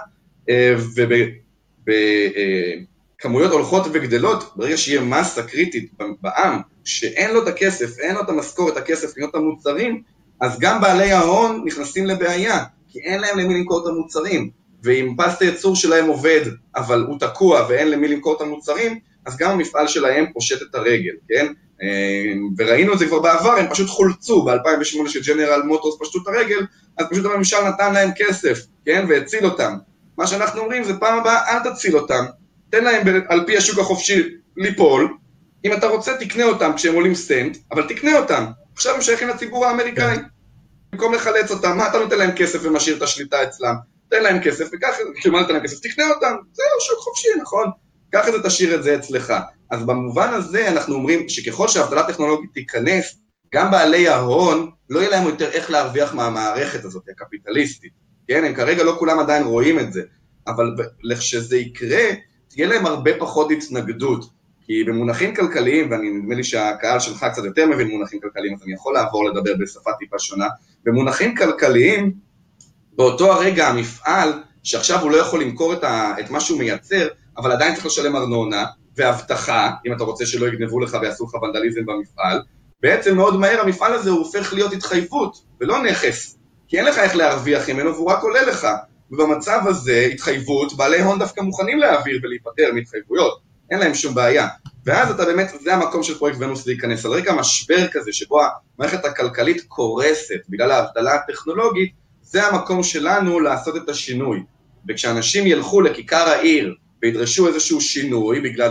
ובכמויות הולכות וגדלות, ברגע שיהיה מסה קריטית בעם, שאין לו את הכסף, אין לו את המשכורת, את הכסף, לקנות את המוצרים, אז גם בעלי ההון נכנסים לבעיה, כי אין להם למי למכור את המוצרים, ואם פס הייצור שלהם עובד, אבל הוא תקוע ואין למי למכור את המוצרים, אז גם המפעל שלהם פושט את הרגל, כן? וראינו את זה כבר בעבר, הם פשוט חולצו ב-אלפיים ושמונה שג'נרל מוטורס פשטו את הרגל, אז פשוט הממשל נתן להם כסף, כן? והציל אותם. מה שאנחנו אומרים זה פעם הבאה, אל תציל אותם, תן להם על פי השוק החופשי ליפול, אם אתה רוצה תקנה אותם כשהם עולים סטנט, אבל תקנה אותם, עכשיו הם שייכים לציבור האמריקאי, במקום לחלץ אותם, מה אתה נותן להם כסף ומשאיר את השליטה אצלם? תן להם כסף, וכך, כשמה נתן להם כסף, תקנה אותם, זהו, שוק חופשי, נכון? ככה זה תשאיר את זה אצלך. אז במובן הזה אנחנו אומרים שככל שההבדלה טכנולוגית תיכנס גם בעלי ההון, לא יהיה להם יותר איך להרוויח מהמערכת הזאת, הקפיטליסטית, כן? הם כרגע לא כולם עדיין רואים את זה, אבל לכשזה יקרה, תהיה להם הרבה פחות התנגדות, כי במונחים כלכליים, ואני נדמה לי שהקהל שלך קצת יותר מבין מונחים כלכליים, אז אני יכול לעבור לדבר בשפה טיפה שונה, במונחים כלכליים, באותו הרגע המפעל, שעכשיו הוא לא יכול למכור את, ה, את מה שהוא מייצר, אבל עדיין צריך לשלם ארנונה והבטחה, אם אתה רוצה שלא יגנבו לך ויעשו לך ונדליזם במפעל, בעצם מאוד מהר המפעל הזה הוא הופך להיות התחייבות, ולא נכס, כי אין לך איך להרוויח ממנו, והוא רק עולה לך, ובמצב הזה התחייבות, בעלי הון דווקא מוכנים להעביר ולהיפטר מתחייבויות, אין להם שום בעיה, ואז אתה באמת, זה המקום של פרויקט ונוס להיכנס, על רקע משבר כזה, שבו המערכת הכלכלית קורסת, בגלל ההבדלה הטכנולוגית, זה המקום שלנו לעשות את השינוי, וכשאנשים ילכו לכיכר העיר, וידרשו איזשהו שינוי, בגלל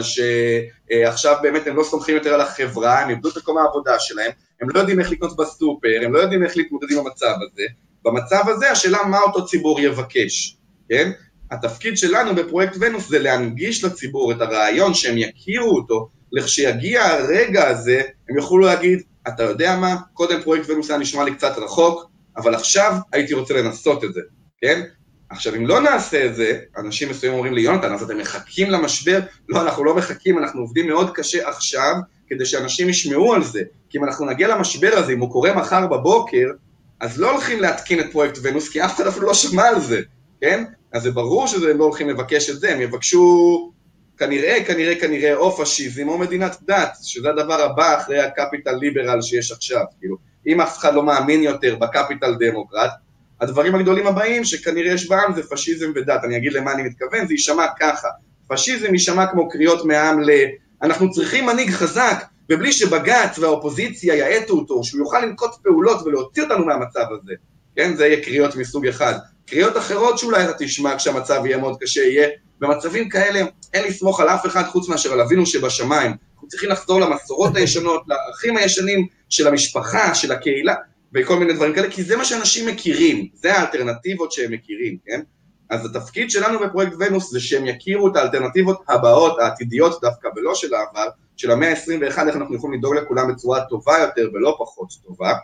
שעכשיו באמת הם לא סומכים יותר על החברה, הם איבדו את מקום העבודה שלהם, הם לא יודעים איך לקנות בסופר, הם לא יודעים איך להתמודד עם המצב הזה, במצב הזה השאלה מה אותו ציבור יבקש, כן? התפקיד שלנו בפרויקט ונוס זה להנגיש לציבור את הרעיון שהם יכירו אותו, לכשיגיע הרגע הזה, הם יוכלו להגיד, אתה יודע מה, קודם פרויקט ונוס היה נשמע לי קצת רחוק, אבל עכשיו הייתי רוצה לנסות את זה, כן? עכשיו, אם לא נעשה את זה, אנשים מסוימים אומרים לי, יונתן, אז אתם מחכים למשבר? לא, אנחנו לא מחכים, אנחנו עובדים מאוד קשה עכשיו, כדי שאנשים ישמעו על זה, כי אם אנחנו נגיע למשבר הזה, אם הוא קורה מחר בבוקר, אז לא הולכים להתקין את פרויקט ונוס, כי אף אחד אפילו לא שמע על זה, כן? אז זה ברור שהם לא הולכים לבקש את זה, הם יבקשו כנראה, כנראה, כנראה, או פשיזם או מדינת דת, שזה הדבר הבא אחרי הקפיטל ליברל שיש עכשיו, כאילו, אם אף אחד לא מאמין יותר בקפיטל דמוקרט, הדברים הגדולים הבאים שכנראה יש בעם זה פשיזם ודת, אני אגיד למה אני מתכוון, זה יישמע ככה, פשיזם יישמע כמו קריאות מהעם ל... אנחנו צריכים מנהיג חזק, ובלי שבג"ץ והאופוזיציה יעטו אותו, שהוא יוכל לנקוט פעולות ולהוציא אותנו מהמצב הזה, כן, זה יהיה קריאות מסוג אחד, קריאות אחרות שאולי אתה תשמע כשהמצב יהיה מאוד קשה, יהיה במצבים כאלה, אין לסמוך על אף אחד חוץ מאשר על אבינו שבשמיים, אנחנו צריכים לחזור למסורות הישנות, לערכים הישנים של המשפחה, של הקהילה, וכל מיני דברים כאלה, כי זה מה שאנשים מכירים, זה האלטרנטיבות שהם מכירים, כן? אז התפקיד שלנו בפרויקט ונוס זה שהם יכירו את האלטרנטיבות הבאות, העתידיות דווקא, ולא של העבר, של המאה ה-עשרים ואחת, איך אנחנו יכולים לדאוג לכולם בצורה טובה יותר ולא פחות טובה,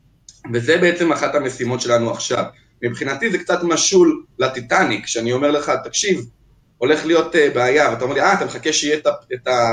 וזה בעצם אחת המשימות שלנו עכשיו. מבחינתי זה קצת משול לטיטניק, שאני אומר לך, תקשיב, הולך להיות בעיה, ואתה אומר לי, אה, אתה מחכה שיהיה את ה...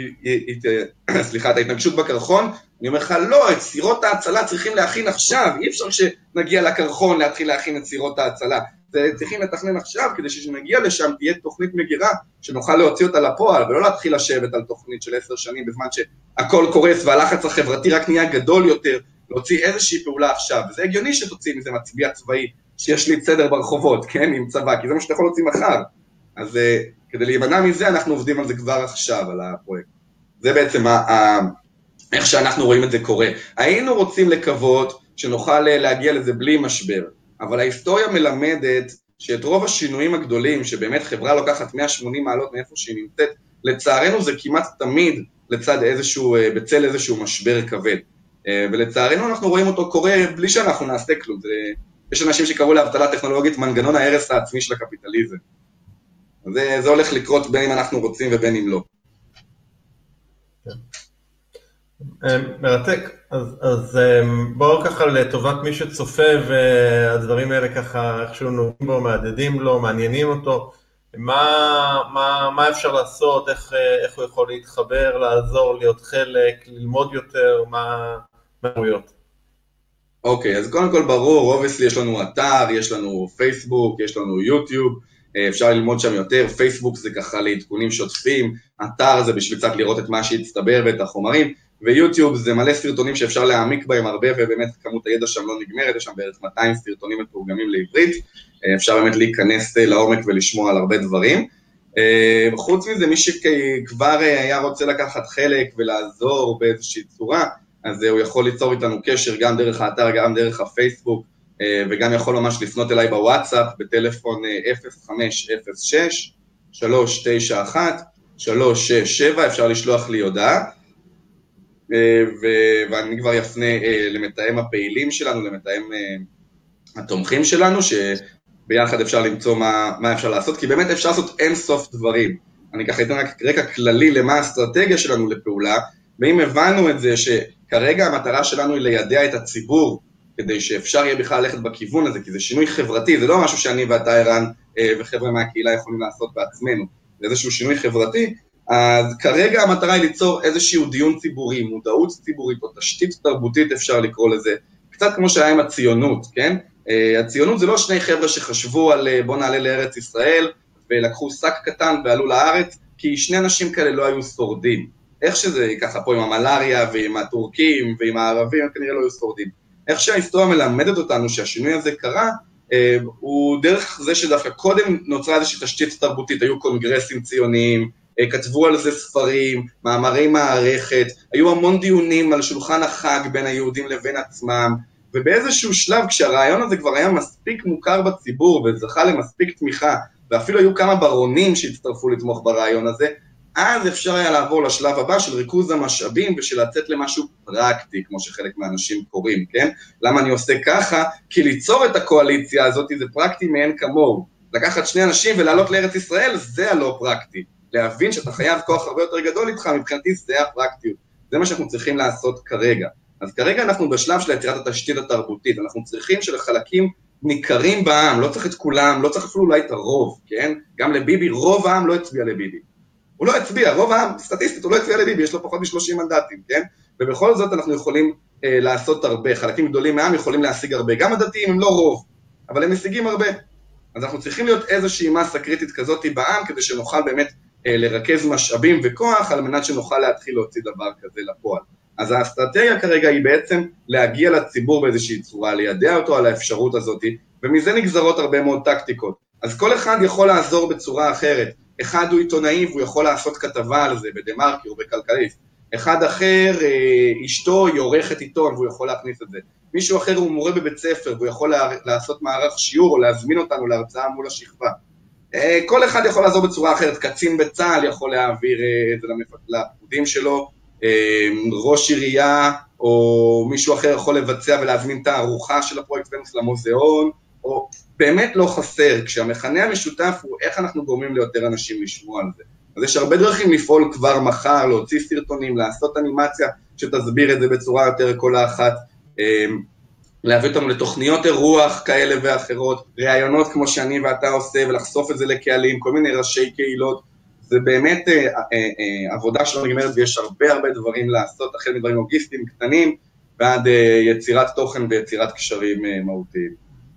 סליחה, את ההתנגשות בקרחון, אני אומר לך, לא, את סירות ההצלה צריכים להכין עכשיו, אי אפשר שנגיע לקרחון להתחיל להכין את סירות ההצלה, צריכים לתכנן עכשיו, כדי שנגיע לשם תהיה תוכנית מגירה, שנוכל להוציא אותה לפועל, ולא להתחיל לשבת על תוכנית של עשר שנים, בזמן שהכל קורס והלחץ החברתי רק נהיה גדול יותר, להוציא איזושהי פעולה עכשיו, וזה הגיוני שתוציא מזה מצביע צבאי, שיש לי סדר ברחובות, כן, עם צבא, כי זה מה שאתה יכול להוציא מחר, אז כדי להימנע מזה, אנחנו עובדים על זה כבר עכשיו, על הפרויקט. זה בעצם ה- ה- איך שאנחנו רואים את זה קורה. היינו רוצים לקוות שנוכל להגיע לזה בלי משבר, אבל ההיסטוריה מלמדת שאת רוב השינויים הגדולים, שבאמת חברה לוקחת מאה ושמונים מעלות מאיפה שהיא נמצאת, לצערנו זה כמעט תמיד לצד איזשהו, בצל איזשהו משבר כבד. ולצערנו אנחנו רואים אותו קורה בלי שאנחנו נעשה כלום. זה, יש אנשים שקראו להבטלה טכנולוגית מנגנון ההרס העצמי של הקפיטליזם. זה, זה הולך לקרות בין אם אנחנו רוצים ובין אם לא. מרתק, אז, אז בואו ככה לטובת מי שצופה והדברים האלה ככה איכשהו נוגעים בו, מעדדים לו, מעניינים אותו, מה, מה, מה אפשר לעשות, איך, איך הוא יכול להתחבר, לעזור, להיות חלק, ללמוד יותר, מה מהרויות? אוקיי, אז קודם כל ברור, obviously יש לנו אתר, יש לנו פייסבוק, יש לנו יוטיוב, אפשר ללמוד שם יותר, פייסבוק זה ככה לעדכונים שוטפים, אתר זה בשביל קצת לראות את מה שהצטבר ואת החומרים, ויוטיוב זה מלא סרטונים שאפשר להעמיק בהם הרבה, ובאמת כמות הידע שם לא נגמרת, יש שם בערך מאתיים סרטונים מתורגמים לעברית, אפשר באמת להיכנס לעומק ולשמוע על הרבה דברים. חוץ מזה, מי שכבר היה רוצה לקחת חלק ולעזור באיזושהי צורה, אז הוא יכול ליצור איתנו קשר גם דרך האתר, גם דרך הפייסבוק, וגם יכול ממש לפנות אליי בוואטסאפ, בטלפון אפס חמש אפס שש שלוש תשע אחת שלוש שש שבע, אפשר לשלוח לי הודעה, ואני כבר יפנה למתאם הפעילים שלנו, למתאם התומכים שלנו, שביחד אפשר למצוא מה, מה אפשר לעשות, כי באמת אפשר לעשות אין סוף דברים. אני ככה אתן רק רקע כללי למה האסטרטגיה שלנו לפעולה, ואם הבנו את זה שכרגע המטרה שלנו היא לידע את הציבור, כדי שאפשר יהיה בכלל ללכת בכיוון הזה, כי זה שינוי חברתי, זה לא משהו שאני ואתה ערן וחבר'ה מהקהילה יכולים לעשות בעצמנו, זה איזשהו שינוי חברתי, אז כרגע המטרה היא ליצור איזשהו דיון ציבורי, מודעות ציבורית או תשתית תרבותית אפשר לקרוא לזה, קצת כמו שהיה עם הציונות, כן? הציונות זה לא שני חבר'ה שחשבו על בוא נעלה לארץ ישראל, ולקחו שק קטן ועלו לארץ, כי שני אנשים כאלה לא היו שורדים. איך שזה ככה פה עם המלאריה ועם הטורקים ועם הערבים, כנראה לא היו שורדים. איך שההיסטוריה מלמדת אותנו שהשינוי הזה קרה, הוא דרך זה שדווקא קודם נוצרה איזושהי תשתית תרבותית, היו קונגרסים ציוניים, כתבו על זה ספרים, מאמרי מערכת, היו המון דיונים על שולחן החג בין היהודים לבין עצמם, ובאיזשהו שלב כשהרעיון הזה כבר היה מספיק מוכר בציבור וזכה למספיק תמיכה, ואפילו היו כמה ברונים שהצטרפו לתמוך ברעיון הזה, אז אפשר היה לעבור לשלב הבא של ריכוז המשאבים ושל לצאת למשהו פרקטי, כמו שחלק מהאנשים קוראים, כן? למה אני עושה ככה? כי ליצור את הקואליציה הזאת זה פרקטי מאין כמוהו. לקחת שני אנשים ולעלות לארץ ישראל זה הלא פרקטי. להבין שאתה חייב כוח הרבה יותר גדול איתך, מבחינתי זה הפרקטיות. זה מה שאנחנו צריכים לעשות כרגע. אז כרגע אנחנו בשלב של יצירת התשתית התרבותית, אנחנו צריכים שלחלקים ניכרים בעם, לא צריך את כולם, לא צריך אפילו אולי את הרוב, כן? גם לביבי, רוב העם לא הצביע לביבי. הוא לא הצביע, רוב העם, סטטיסטית, הוא לא הצביע לביבי, יש לו פחות מ-שלושים מנדטים, כן? ובכל זאת אנחנו יכולים אה, לעשות הרבה, חלקים גדולים מהעם יכולים להשיג הרבה, גם הדתיים הם לא רוב, אבל הם משיגים הרבה. אז אנחנו צריכים להיות איזושהי מסה קריטית כזאת בעם, כדי שנוכל באמת אה, לרכז משאבים וכוח, על מנת שנוכל להתחיל להוציא דבר כזה לפועל. אז האסטרטגיה כרגע היא בעצם להגיע לציבור באיזושהי צורה, לידע אותו על האפשרות הזאת, ומזה נגזרות הרבה מאוד טקטיקות. אז כל אחד יכול לעזור בצורה אחרת. אחד הוא עיתונאי והוא יכול לעשות כתבה על זה בדמרקר או בכלכליסט. אחד אחר, אשתו היא עורכת עיתון והוא יכול להכניס את זה. מישהו אחר הוא מורה בבית ספר והוא יכול לעשות מערך שיעור או להזמין אותנו להרצאה מול השכבה. כל אחד יכול לעזור בצורה אחרת. קצין בצה"ל יכול להעביר את זה לפקודים שלו, ראש עירייה או מישהו אחר יכול לבצע ולהזמין את הארוחה של הפרויקט ונוס למוזיאון, או באמת לא חסר, כשהמכנה המשותף הוא איך אנחנו גורמים ליותר אנשים לשמוע על זה. אז יש הרבה דרכים לפעול כבר מחר, להוציא סרטונים, לעשות אנימציה שתסביר את זה בצורה יותר כל האחת, להביא אותנו לתוכניות אירוח כאלה ואחרות, רעיונות כמו שאני ואתה עושה, ולחשוף את זה לקהלים, כל מיני ראשי קהילות, זה באמת אה, אה, אה, עבודה שלא נגמרת, ויש הרבה הרבה דברים לעשות, החל מדברים לוגיסטיים קטנים, ועד אה, יצירת תוכן ויצירת קשרים אה, מהותיים.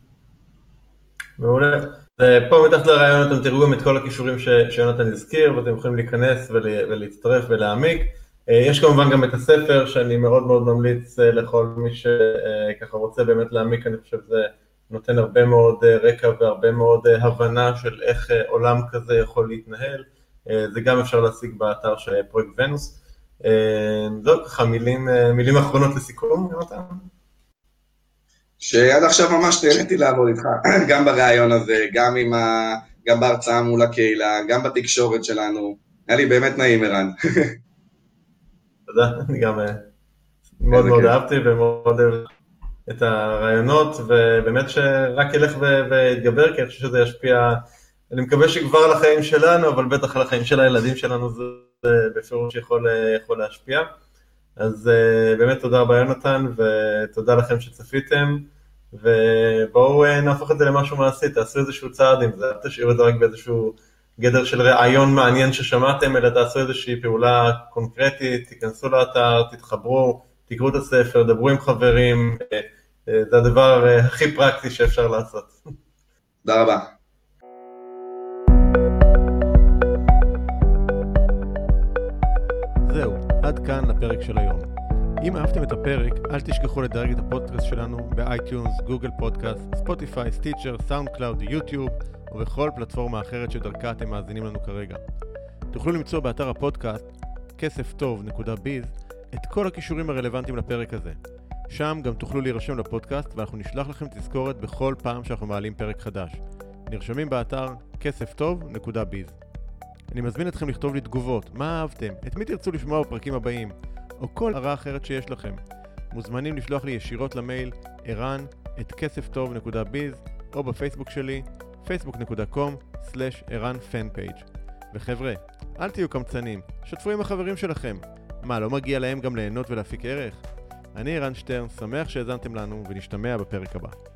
מעולה. פה מתחת לרעיון אתם תראו גם את כל הכישורים שיונתן הזכיר, ואתם יכולים להיכנס ולהצטרף ולהעמיק. יש כמובן גם את הספר שאני מאוד מאוד ממליץ לכל מי שככה רוצה באמת להעמיק, אני חושב שזה נותן הרבה מאוד רקע והרבה מאוד הבנה של איך עולם כזה יכול להתנהל. זה גם אפשר להשיג באתר של פרויקט ונוס. זו ככה מילים, מילים אחרונות לסיכום, יונתן? שעד עכשיו ממש תהניתי לעבוד איתך, גם ברעיון הזה, גם, עם ה... גם בהרצאה מול הקהילה, גם בתקשורת שלנו. היה לי באמת נעים, ערן. תודה, אני גם מאוד מאוד אהבתי ומאוד אוהב את הרעיונות, ובאמת שרק ילך ויתגבר, כי אני חושב שזה ישפיע, אני מקווה שכבר על החיים שלנו, אבל בטח על החיים של הילדים שלנו, זה בפירוש שיכול להשפיע. אז באמת תודה רבה יונתן, ותודה לכם שצפיתם, ובואו נהפוך את זה למשהו מעשי, תעשו איזשהו צעד עם זה, תשאירו את זה רק באיזשהו גדר של רעיון מעניין ששמעתם, אלא תעשו איזושהי פעולה קונקרטית, תיכנסו לאתר, תתחברו, תקראו את הספר, דברו עם חברים, זה הדבר הכי פרקטי שאפשר לעשות. תודה רבה. זהו, עד כאן לפרק של היום. אם אהבתם את הפרק, אל תשכחו לדרג את הפודקאסט שלנו באייטיונס, גוגל פודקאסט, ספוטיפיי, סטיצ'ר, סאונד קלאוד, יוטיוב, או בכל פלטפורמה אחרת שדרכה אתם מאזינים לנו כרגע. תוכלו למצוא באתר הפודקאסט כסף טוב נקודה ביז את כל הכישורים הרלוונטיים לפרק הזה. שם גם תוכלו להירשם לפודקאסט ואנחנו נשלח לכם תזכורת בכל פעם שאנחנו מעלים פרק חדש. נרשמים באתר כסף טוב נקודה ביז. אני מזמין אתכם לכתוב לי תגובות, מה אהבתם, את מי תרצו לשמוע בפרקים הבאים, או כל הרעה אחרת שיש לכם. מוזמנים לשלוח לי ישירות למייל ערן את כסף טוב נקודה ביז או בפייסבוק שלי פייסבוק נקודה קום סלש ערן פן פייג'. וחבר'ה, אל תהיו קמצנים, שתפו עם החברים שלכם. מה, לא מגיע להם גם ליהנות ולהפיק ערך? אני ערן שטרן, שמח שהאזנתם לנו ונשתמע בפרק הבא.